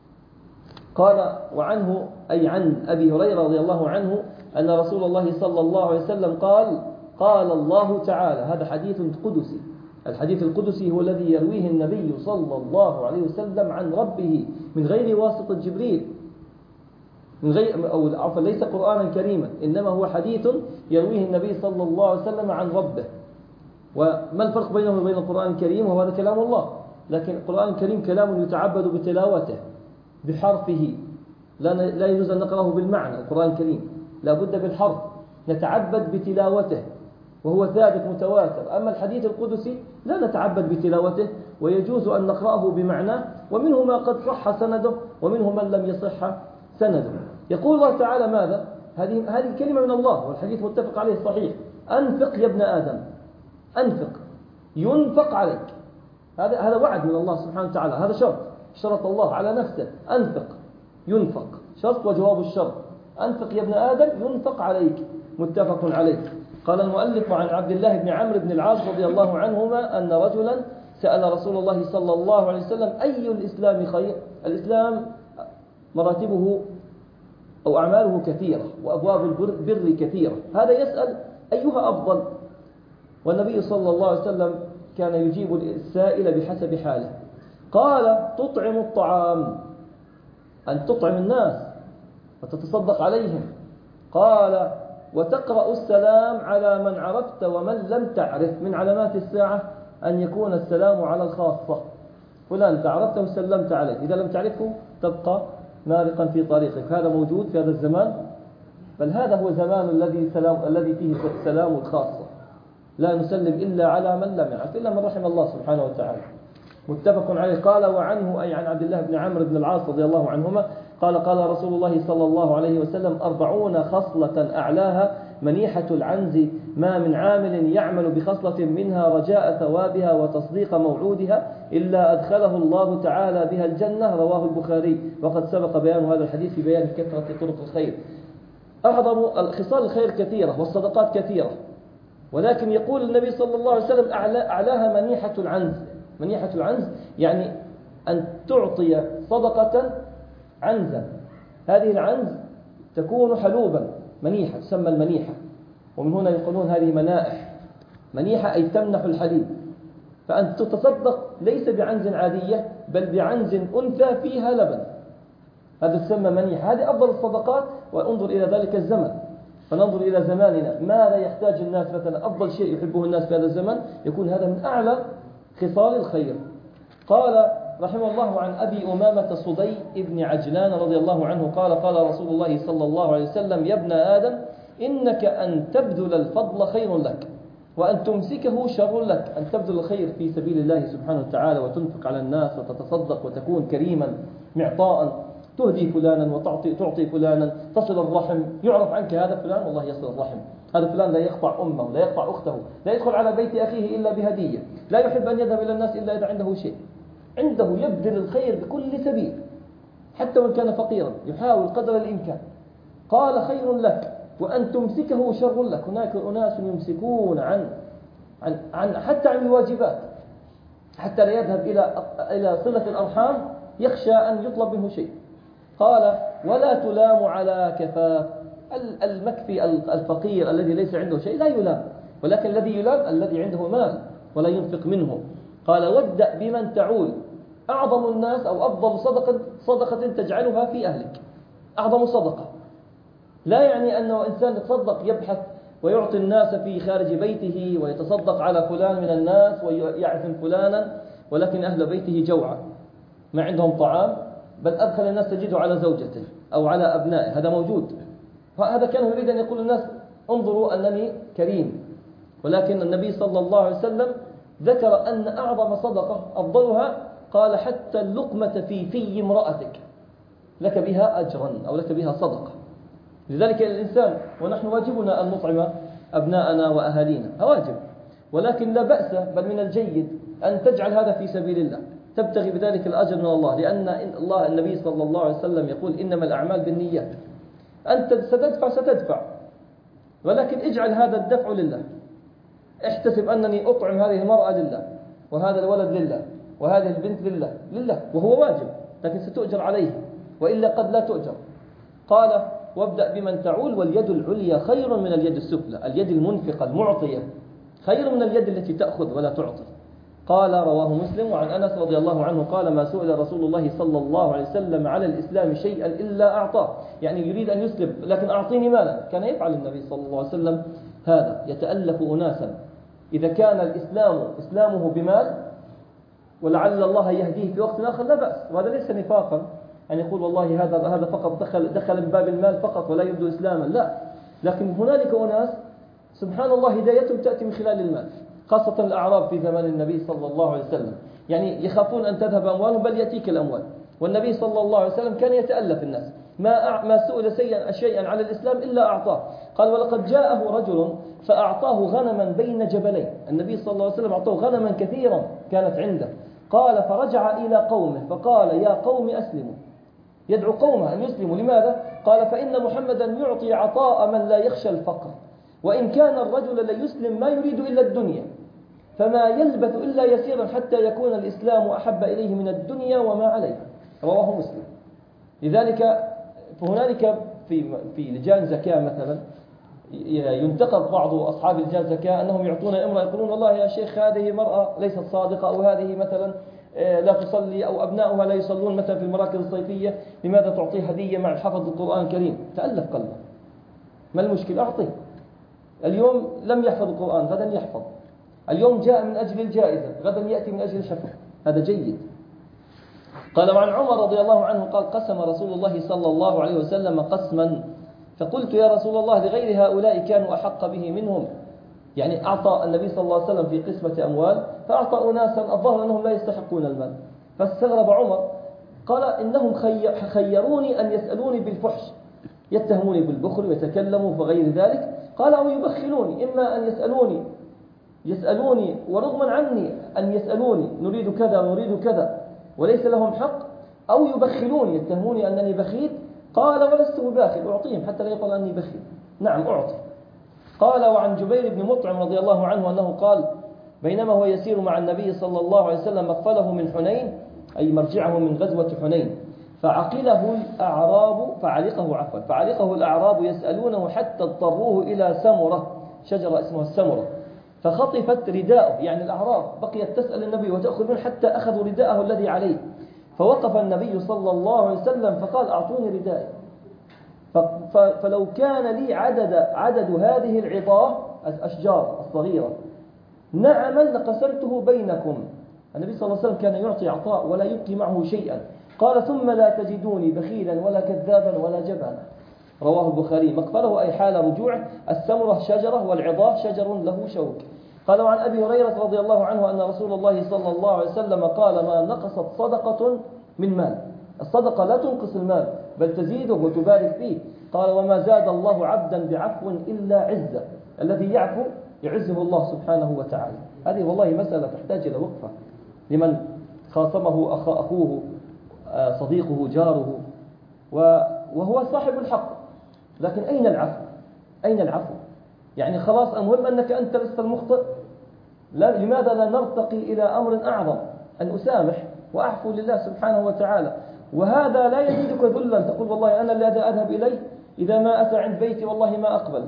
Speaker 1: قال وعنه أي عن أبي هريرة رضي الله عنه أن رسول الله صلى الله عليه وسلم قال الله تعالى. هذا حديث قدسي. الحديث القدسي هو الذي يرويه النبي صلى الله عليه وسلم عن ربه من غير واسطة جبريل، من غير أو عفوا ليس قرآنا كريما، إنما هو حديث يرويه النبي صلى الله عليه وسلم عن ربه. وما الفرق بينه وبين القرآن الكريم؟ وهذا كلام الله، لكن القرآن الكريم كلام يتعبد بتلاوته بحرفه، لا يجوز أن نقرأه بالمعنى. القرآن الكريم لا بد بالحرف، نتعبد بتلاوته وهو ثابت متواتر. أما الحديث القدسي لا نتعبد بتلاوته ويجوز أن نقرأه بمعناه، ومنه ما قد صح سنده ومنه من لم يصح سنده. يقول الله تعالى ماذا؟ هذه كلمة من الله والحديث متفق عليه صحيح: أنفق يا ابن آدم، أنفق ينفق عليك. هذا وعد من الله سبحانه وتعالى، هذا شرط الله على نفسه: أنفق ينفق، شرط وجواب الشرط. أنفق يا ابن آدم ينفق عليك، متفق عليه. قال المؤلف: عن عبد الله بن عمرو بن العاص رضي الله عنهما أن رجلا سأل رسول الله صلى الله عليه وسلم: أي الإسلام خير؟ الإسلام مراتبه أو أعماله كثيرة وأبواب البر كثيرة، هذا يسأل أيها أفضل؟ والنبي صلى الله عليه وسلم كان يجيب السائل بحسب حاله. قال: تطعم الطعام، أن تطعم الناس وتتصدق عليهم. قال: وتقرأ السلام على من عرفت ومن لم تعرف. من علامات الساعة أن يكون السلام على الخاصة، فلان تعرفته وسلمت عليه، إذا لم تعرفه تبقى مارقا في طريقك. هذا موجود في هذا الزمان، بل هذا هو زمان الذي فيه سلام الخاصة، لا نسلم إلا على من لم يعرف، إلا من رحم الله سبحانه وتعالى، متفق عليه. قال وعنه أي عن عبد الله بن عمرو بن العاص رضي الله عنهما قال رسول الله صلى الله عليه وسلم: 40 خصلة أعلاها منيحة العنز، ما من عامل يعمل بخصلة منها رجاء ثوابها وتصديق موعودها إلا أدخله الله تعالى بها الجنة. رواه البخاري. وقد سبق بيان هذا الحديث في بيان كثرة طرق الخير. أعظم خصال الخير كثيرة والصدقات كثيرة، ولكن يقول النبي صلى الله عليه وسلم: أعلاها منيحة العنز. منيحة العنز يعني أن تعطي صدقة عنزا. هذه العنز تكون حلوبا، منيحة تسمى المنيحة، ومن هنا يقولون هذه منائح. منيحة أي تمنح الحليب، فأن تتصدق ليس بعنز عادية بل بعنز أنثى فيها لبن، هذا تسمى منيحة. هذه أفضل الصدقات. وانظر إلى ذلك الزمن، فننظر إلى زماننا ماذا يحتاج الناس. مثلا أفضل شيء يحبه الناس في هذا الزمن يكون هذا من أعلى خصال الخير. قال رحمه الله عن أبي أمامة صدي ابن عجلان رضي الله عنه قال رسول الله صلى الله عليه وسلم: يا ابن آدم إنك أن تبذل الفضل خير لك وأن تمسكه شر لك. أن تبذل الخير في سبيل الله سبحانه وتعالى وتنفق على الناس وتتصدق وتكون كريما معطاء، تهدي فلانا وتعطي فلانا، تصل الرحم. يعرف عنك هذا فلان والله يصل الرحم، هذا فلان لا يقطع أمه لا يقطع أخته، لا يدخل على بيت أخيه إلا بهدية، لا يحب أن يذهب إلى الناس إلا إذا عنده شيء، عنده يبذل الخير بكل سبيل حتى وإن كان فقيرا، يحاول قدر الإمكان. قال: خير لك وأن تمسكه شر لك. هناك أناس يمسكون حتى عن الواجبات، حتى لا يذهب إلى صلة الأرحام، يخشى أن يطلب منه شيء. قال: ولا تلام على كفاف. المكفي الفقير الذي ليس عنده شيء لا يلام، ولكن الذي يلام الذي عنده مال ولا ينفق منه. قال: وابدأ بمن تعول. أعظم الناس أو أفضل صدقة تجعلها في أهلك، أعظم صدقة. لا يعني أنه إنسان يتصدق يبحث ويعطي الناس في خارج بيته ويتصدق على فلان من الناس ويعزم فلانا، ولكن أهل بيته جوعى ما عندهم طعام، بل أدخل الناس تجده على زوجته أو على أبنائه. هذا موجود. فهذا كان يريد أن يقول للناس: انظروا أنني كريم. ولكن النبي صلى الله عليه وسلم ذكر أن أعظم صدقة أفضلها قال حتى اللقمة في امرأتك لك بها أجرا أو لك بها صدقة. لذلك الإنسان ونحن واجبنا أن نطعم أبناءنا وأهالينا واجب، ولكن لا بأس بل من الجيد أن تجعل هذا في سبيل الله تبتغي بذلك الأجر من الله، لأن النبي صلى الله عليه وسلم يقول إنما الأعمال بالنيات. أنت ستدفع، ولكن اجعل هذا الدفع لله. احتسب أنني أطعم هذه المرأة لله، وهذا الولد لله، وهذه البنت لله، وهو واجب، لكن ستؤجر عليه، وإلا قد لا تؤجر. قال وابدأ بمن تعول، واليد العليا خير من اليد السفلى. اليد المنفقة المعطية خير من اليد التي تأخذ ولا تعطي. قال رواه مسلم. وعن أنس رضي الله عنه قال ما سئل رسول الله صلى الله عليه وسلم على الإسلام شيئا إلا أعطاه، يعني يريد أن يسلم لكن أعطيني مالا. كان يفعل النبي صلى الله عليه وسلم هذا، يتألف أناسا إذا كان الإسلام إسلامه بمال ولعل الله يهديه في وقت آخر لا بأس، وهذا ليس نفاقا أن يقول والله هذا فقط دخل من باب المال فقط ولا يبدو إسلاما، لا. لكن هنالك أناس سبحان الله هدايتهم تأتي من خلال المال، خاصة الأعراب في زمان النبي صلى الله عليه وسلم، يعني يخافون أن تذهب أموالهم بل يأتيك الأموال. والنبي صلى الله عليه وسلم كان يتألف الناس، ما سئل شيئا على الإسلام إلا أعطاه. قال ولقد جاءه رجل فأعطاه غنما بين جبلين. النبي صلى الله عليه وسلم أعطاه غنما كثيرا كانت عنده. قال فرجع إلى قومه فقال يا قوم أسلموا، يدعو قومه أن يسلموا. لماذا؟ قال فإن محمدا يعطي عطاء من لا يخشى الفقر، وإن كان الرجل ليسلم ما يريد إلا الدنيا، فما يلبث إلا يسيرا حتى يكون الإسلام أحب إليه من الدنيا وما عليها. رواه مسلم. لذلك فهنالك في لجان زكاة مثلا ينتقد بعض أصحاب لجان زكاة أنهم يعطون امرأة يقولون والله يا شيخ هذه مرأة ليست صادقة، أو هذه مثلا لا تصلي، أو أبنائها لا يصلون مثلا في المراكز الصيفية، لماذا تعطيه هدية مع حفظ القرآن الكريم؟ تألف قلبه، ما المشكلة؟ أعطيه. اليوم لم يحفظ القرآن غدا يحفظ، اليوم جاء من أجل الجائزة غدا يأتي من أجل الحفظ، هذا جيد. قال وعن عمر رضي الله عنه قال قسم رسول الله صلى الله عليه وسلم قسما فقلت يا رسول الله لغير هؤلاء كانوا أحق به منهم، يعني أعطى النبي صلى الله عليه وسلم في قسمة أموال فأعطى أناسا الظاهر أنهم لا يستحقون المال، فاستغرب عمر قال إنهم خيروني أن يسألوني بالفحش، يتهموني بالبخل ويتكلموا فغير ذلك. قال أو يبخلوني، إما أن يسألوني ورغما عني أن يسألوني نريد كذا ونريد كذا وليس لهم حق، أو يبخلوني يتهموني أنني بخيل. قال ولست بباخل، أعطيهم حتى لا يقال أني بخيل، نعم أعطي. قال وعن جبير بن مطعم رضي الله عنه أنه قال بينما هو يسير مع النبي صلى الله عليه وسلم مقفله من حنين، أي مرجعه من غزوة حنين، فعلقه الأعراب يسألونه حتى اضطروه إلى سمرة، شجرة اسمها السمرة، فخطفت رداءه، يعني الأعراب بقيت تسأل النبي وتأخذ منه حتى أخذوا رداءه الذي عليه. فوقف النبي صلى الله عليه وسلم فقال أعطوني ردائي، فلو كان لي عدد هذه العظاه الأشجار الصغيرة نعما لقسمته بينكم. النبي صلى الله عليه وسلم كان يعطي عطاء ولا يبقي معه شيئا. قال ثم لا تجدوني بخيلا ولا كذابا ولا جبانا. رواه البخاري. مقفله أي حال رجوعه. السمرة شجرة والعظاه شجر له شوك. قال عن أبي هريرة رضي الله عنه أن رسول الله صلى الله عليه وسلم قال ما نقصت صدقة من مال. الصدقة لا تنقص المال بل تزيده وتبارك فيه. قال وما زاد الله عبدا بعفو إلا عزة، الذي يعفو يعزه الله سبحانه وتعالى. هذه والله مسألة تحتاج إلى وقفة لمن خاصمه أخوه صديقه جاره وهو صاحب الحق، لكن أين العفو؟ أين العفو؟ يعني خلاص المهم أنك أنت لست المخطئ، لماذا لا نرتقي إلى أمر أعظم أن أسامح وأعفو لله سبحانه وتعالى؟ وهذا لا يزيدك ذلا تقول والله أنا الذي أذهب إليه إذا ما أتى عند بيتي والله ما أقبل.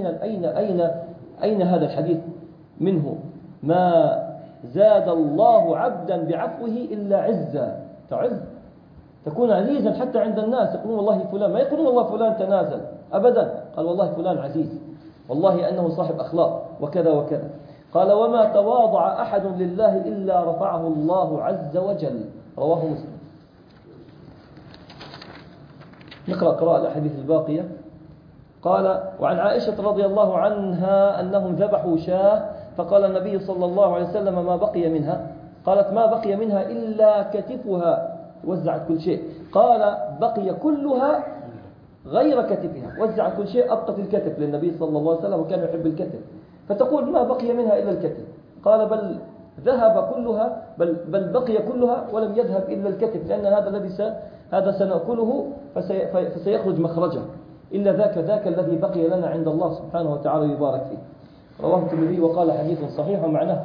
Speaker 1: أين هذا الحديث منه؟ ما زاد الله عبدا بعفوه إلا عزا. تعز، تكون عزيزا حتى عند الناس، يقولون والله فلان، ما يقولون والله فلان تنازل أبدا، قال والله فلان عزيز، والله أنه صاحب أخلاق وكذا وكذا. قال وما تواضع أحد لله إلا رفعه الله عز وجل. رواه مسلم. نقرأ قراءة الأحاديث الباقية. قال وعن عائشة رضي الله عنها أنهم ذبحوا شاة فقال النبي صلى الله عليه وسلم ما بقي منها قالت ما بقي منها إلا كتفها، وزعت كل شيء. قال بقي كلها غير كتفها، وزعت كل شيء أبقت الكتف للنبي صلى الله عليه وسلم، وكان يحب الكتف، فتقول ما بقي منها إلا الكتف. قال بل ذهب كلها، بل بقي كلها ولم يذهب إلا الكتف، لأن هذا الذي هذا سنأكله فسيخرج مخرجه، إلا ذاك الذي بقي لنا عند الله سبحانه وتعالى يبارك فيه. رواه الترمذي وقال حديث صحيح، ومعناه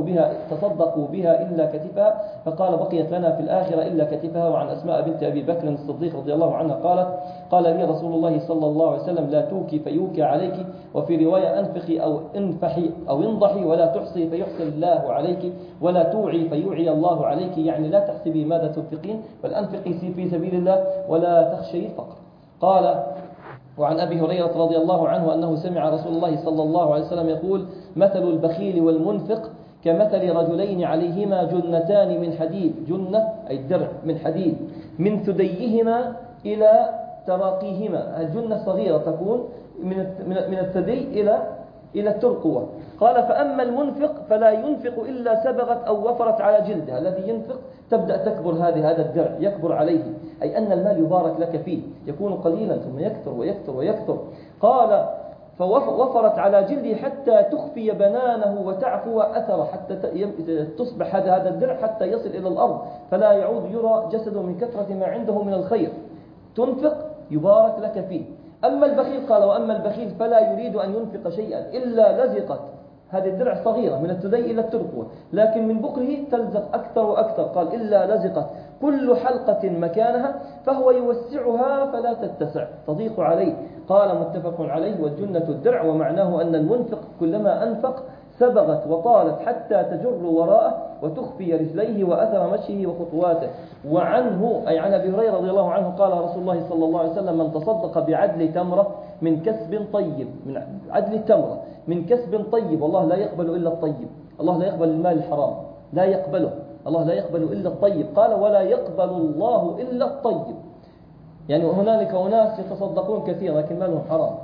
Speaker 1: تصدقوا بها إلا كتفها، فقال بقيت لنا في الآخرة إلا كتفها. وعن أسماء بنت أبي بكر الصديق رضي الله عنها قالت قال لي رسول الله صلى الله عليه وسلم لا توكي فيوكي عليك، وفي رواية أنفقي أو انفحي أو انضحي، ولا تحصي فيحصي الله عليك، ولا توعي فيوعي الله عليك، يعني لا تحسبي ماذا تنفقين، بل أنفقي في سبيل الله ولا تخشي الفقر. قال وعن أبي هريرة رضي الله عنه أنه سمع رسول الله صلى الله عليه وسلم يقول مثل البخيل والمنفق كمثل رجلين عليهما جنتان من حديد، جنة أي الدرع من حديد، من ثديهما إلى تراقيهما، الجنة صغيرة تكون من الثدي إلى الترقوة. قال فأما المنفق فلا ينفق إلا سبغت أو وفرت على جلده، الذي ينفق تبدأ تكبر هذا الدرع يكبر عليه، أي أن المال يبارك لك فيه، يكون قليلا ثم يكثر ويكثر ويكثر. قال فوفرت على جلده حتى تخفي بنانه وتعفو أثره، حتى تصبح هذا الدرع حتى يصل إلى الأرض، فلا يعود يرى جسده من كثرة ما عنده من الخير. تنفق يبارك لك فيه. أما البخيل قال وأما البخيل فلا يريد أن ينفق شيئا إلا لزقت، هذه الدرع صغيرة من الثدي إلى الترقوة، لكن من بخله تلزق أكثر وأكثر. قال إلا لزقت كل حلقة مكانها، فهو يوسعها فلا تتسع، تضيق عليه. قال متفق عليه. والجنة الدرع، ومعناه أن المنفق كلما أنفق سبغت وطالت حتى تجر وراءه وتخفي رجليه وأثر مشيه وخطواته. وعنه أي عن أبي هريرة رضي الله عنه قال رسول الله صلى الله عليه وسلم من تصدق بعدل تمرة من كسب طيب، من عدل التمرة من كسب طيب، والله لا يقبل إلا الطيب، الله لا يقبل المال الحرام، لا يقبله، الله لا يقبل إلا الطيب. قال ولا يقبل الله إلا الطيب، يعني هنالك أناس يتصدقون كثيرا لكن مالهم حرام،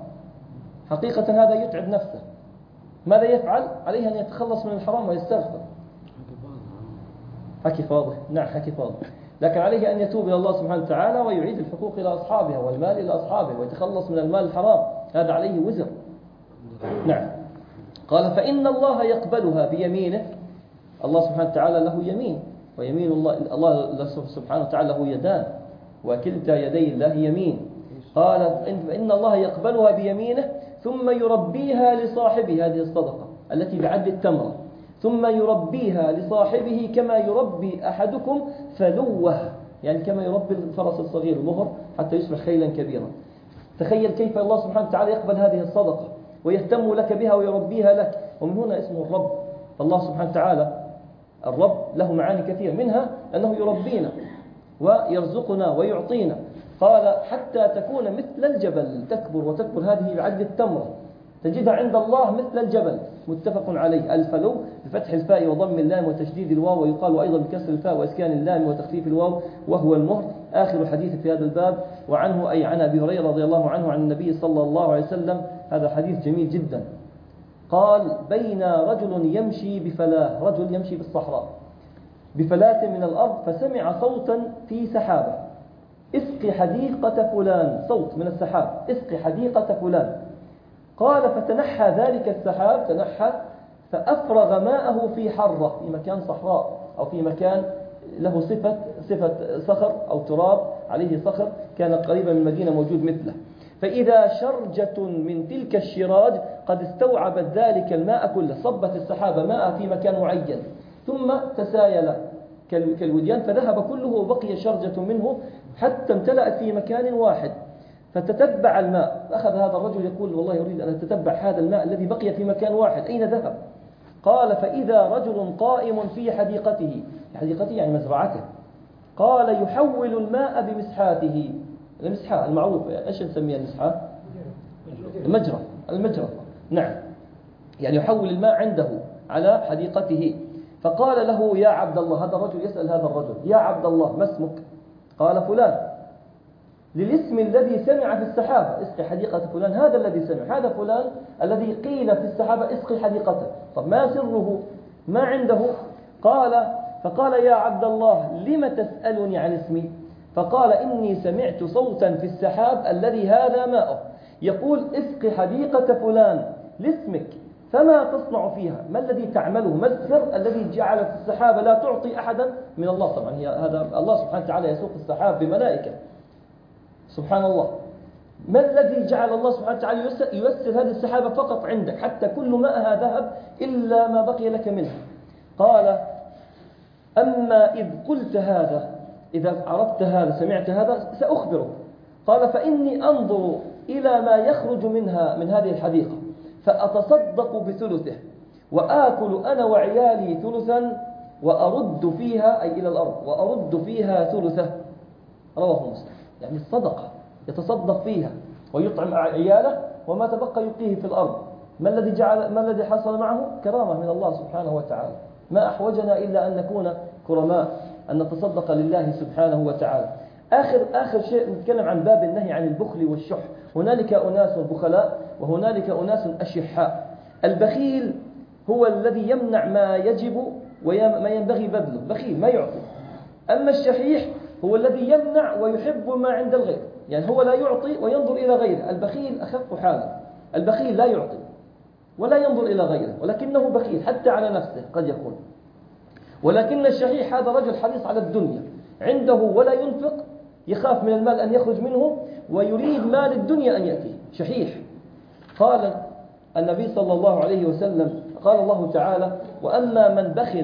Speaker 1: حقيقة هذا يتعب نفسه. ماذا يفعل؟ عليه أن يتخلص من الحرام ويستغفر. حكي فاضح، نعم حكي فاضح، لكن عليه أن يتوب إلى الله سبحانه وتعالى ويعيد الحقوق إلى أصحابها والمال إلى أصحابه ويتخلص من المال الحرام، هذا عليه وزر. نعم. قال فإن الله يقبلها بيمينه، الله سبحانه وتعالى له يمين، ويمين الله سبحانه وتعالى له يدان، وكلتا يدي الله يمين. قال فإن الله يقبلها بيمينه ثم يربيها لصاحبه، هذه الصدقة التي بعد التمر، ثم يربيها لصاحبه كما يربي أحدكم فلوه، يعني كما يربي الفرس الصغير المهر حتى يصبح خيلا كبيرا. تخيل كيف الله سبحانه وتعالى يقبل هذه الصدقة ويهتم لك بها ويربيها لك، ومن هنا اسمه الرب. فالله سبحانه وتعالى الرب له معاني كثير، منها أنه يربينا ويرزقنا ويعطينا. قال حتى تكون مثل الجبل، تكبر وتكبر هذه بعد التمرة، تجدها عند الله مثل الجبل. متفق عليه. الفلو بفتح الفاء وضم اللام وتشديد الواو، ويقال أيضا بكسر الفاء وإسكان اللام وتخفيف الواو، وهو المهر. آخر حديث في هذا الباب. وعنه أي عن أبي هريرة رضي الله عنه عن النبي صلى الله عليه وسلم، هذا حديث جميل جدا. قال بين رجل يمشي بفلاة، رجل يمشي بالصحراء بفلاة من الأرض، فسمع صوتا في سحابة اسقي حديقة فلان، صوت من السحاب اسقي حديقة فلان. قال فتنحى ذلك السحاب، تنحى فأفرغ ماءه في حرة، في مكان صحراء أو في مكان له صفة صخر أو تراب عليه صخر، كان قريبا من المدينة موجود مثله. فإذا شرجة من تلك الشراج قد استوعبت ذلك الماء كله، صبت السحابة ماء في مكان معين ثم تسايل كالوديان فذهب كله وبقي شرجة منه حتى امتلأت في مكان واحد. فتتبع الماء، أخذ هذا الرجل يقول والله أريد أن أتتبع هذا الماء الذي بقي في مكان واحد أين ذهب. قال فإذا رجل قائم في حديقته، حديقته يعني مزرعته، قال يحول الماء بمسحاته، المسحة المعروفة، إيش نسميها المسحة؟ المجرى، نعم، يعني يحول الماء عنده على حديقته. فقال له يا عبد الله، هذا الرجل يسأل هذا الرجل يا عبد الله ما اسمك؟ قال فلان، للاسم الذي سمع في السحابة اسقي حديقة فلان، هذا الذي سمع، هذا فلان الذي قيل في السحابة اسقي حديقته. طب ما سره؟ ما عنده؟ قال فقال يا عبد الله لم تسألني عن اسمي؟ فقال إني سمعت صوتا في السحاب الذي هذا ماؤه يقول اسق حديقة فلان لاسمك فما تصنع فيها؟ ما الذي تعمله؟ ما السر الذي جعل السحاب لا تعطي أحدا من الله؟ طبعا هذا الله سبحانه وتعالى يسوق السحاب بملائكة سبحان الله. ما الذي جعل الله سبحانه وتعالى ييسر هذه السحابة فقط عندك حتى كل ماءها ذهب إلا ما بقي لك منها؟ قال أما إذ قلت هذا، إذا عرفت هذا سمعت هذا سأخبرك. قال فإني أنظر إلى ما يخرج منها من هذه الحديقة فأتصدق بثلثه وآكل أنا وعيالي ثلثا وأرد فيها، أي إلى الأرض، وأرد فيها ثلثه. رواه مسلم. يعني الصدقة يتصدق فيها ويطعم عياله وما تبقى يلقيه في الأرض. ما الذي حصل معه؟ كرامة من الله سبحانه وتعالى. ما أحوجنا إلا أن نكون كرماء، أن نتصدق لله سبحانه وتعالى. آخر شيء نتكلم عن باب النهي عن البخل والشح. هنالك أناس بخلاء وهنالك أناس أشحاء. البخيل هو الذي يمنع ما يجب وما ينبغي بذله، بخيل ما يعطي. أما الشحيح هو الذي يمنع ويحب ما عند الغير، يعني هو لا يعطي وينظر إلى غيره. البخيل أخف حالا، البخيل لا يعطي ولا ينظر إلى غيره ولكنه بخيل حتى على نفسه قد يكون. ولكن الشحيح هذا رجل حريص على الدنيا، عنده ولا ينفق، يخاف من المال أن يخرج منه ويريد مال الدنيا أن يأتيه، شحيح. قال النبي صلى الله عليه وسلم، قال الله تعالى وأما من بخل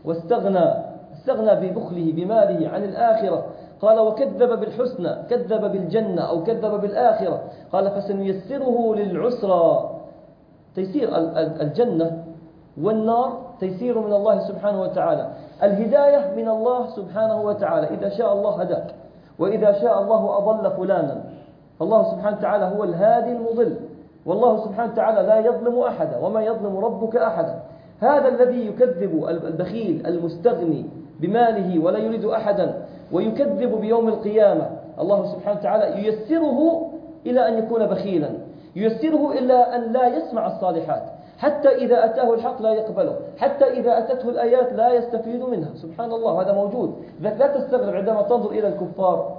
Speaker 1: استغنى ببخله بماله عن الآخرة، قال وكذب بالحسنى، كذب بالجنة أو كذب بالآخرة، قال فسنيسره للعسرى. تيسير الجنة والنار تيسير من الله سبحانه وتعالى. الهداية من الله سبحانه وتعالى، إذا شاء الله هداك وإذا شاء الله أضل فلانا. فالله سبحانه وتعالى هو الهادي المضل، والله سبحانه وتعالى لا يظلم أحدا وما يظلم ربك أحدا. هذا الذي يكذب البخيل المستغني بماله ولا يريد أحدا ويكذب بيوم القيامة، الله سبحانه وتعالى ييسره إلى أن يكون بخيلا، ييسره إلى أن لا يسمع الصالحات، حتى إذا أتاه الحق لا يقبله، حتى إذا أتته الآيات لا يستفيد منها. سبحان الله، هذا موجود. لا تستغرب عندما تنظر إلى الكفار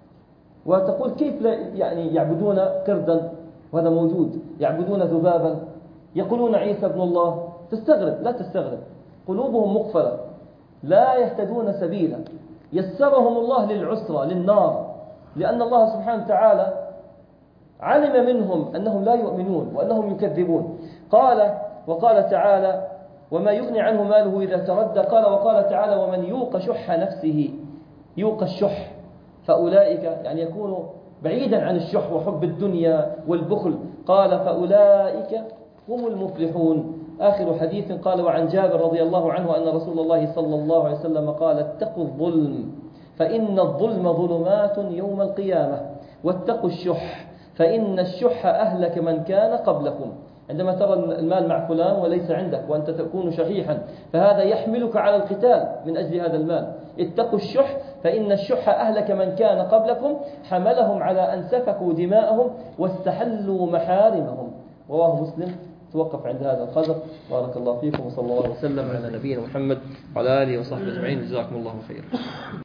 Speaker 1: وتقول كيف لا يعني يعبدون قردا، وهذا موجود، يعبدون ذبابا، يقولون عيسى ابن الله. تستغرب، لا تستغرب، قلوبهم مقفلة لا يهتدون سبيلا. يسرهم الله للعسرة للنار، لأن الله سبحانه وتعالى علم منهم أنهم لا يؤمنون وأنهم يكذبون. وقال تعالى وما يغني عنه ماله إذا تردى. وقال تعالى ومن يوق شح نفسه، يوق الشح، فأولئك يعني يكون بعيدا عن الشح وحب الدنيا والبخل. قال فأولئك هم المفلحون. آخر حديث قال وعن جابر رضي الله عنه أن رسول الله صلى الله عليه وسلم قال اتقوا الظلم فإن الظلم ظلمات يوم القيامة، واتقوا الشح فإن الشح أهلك من كان قبلكم. عندما ترى المال مع فلان وليس عندك وأنت تكون شحيحا فهذا يحملك على القتال من أجل هذا المال. اتقوا الشح فإن الشح أهلك من كان قبلكم حملهم على أن سفكوا دماءهم واستحلوا محارمهم. رواه مسلم. توقف عند هذا القدر. بارك الله فيكم وصلى الله وسلم على نبينا محمد وعلى آله وصحبه أجمعين. جزاكم الله خيرا.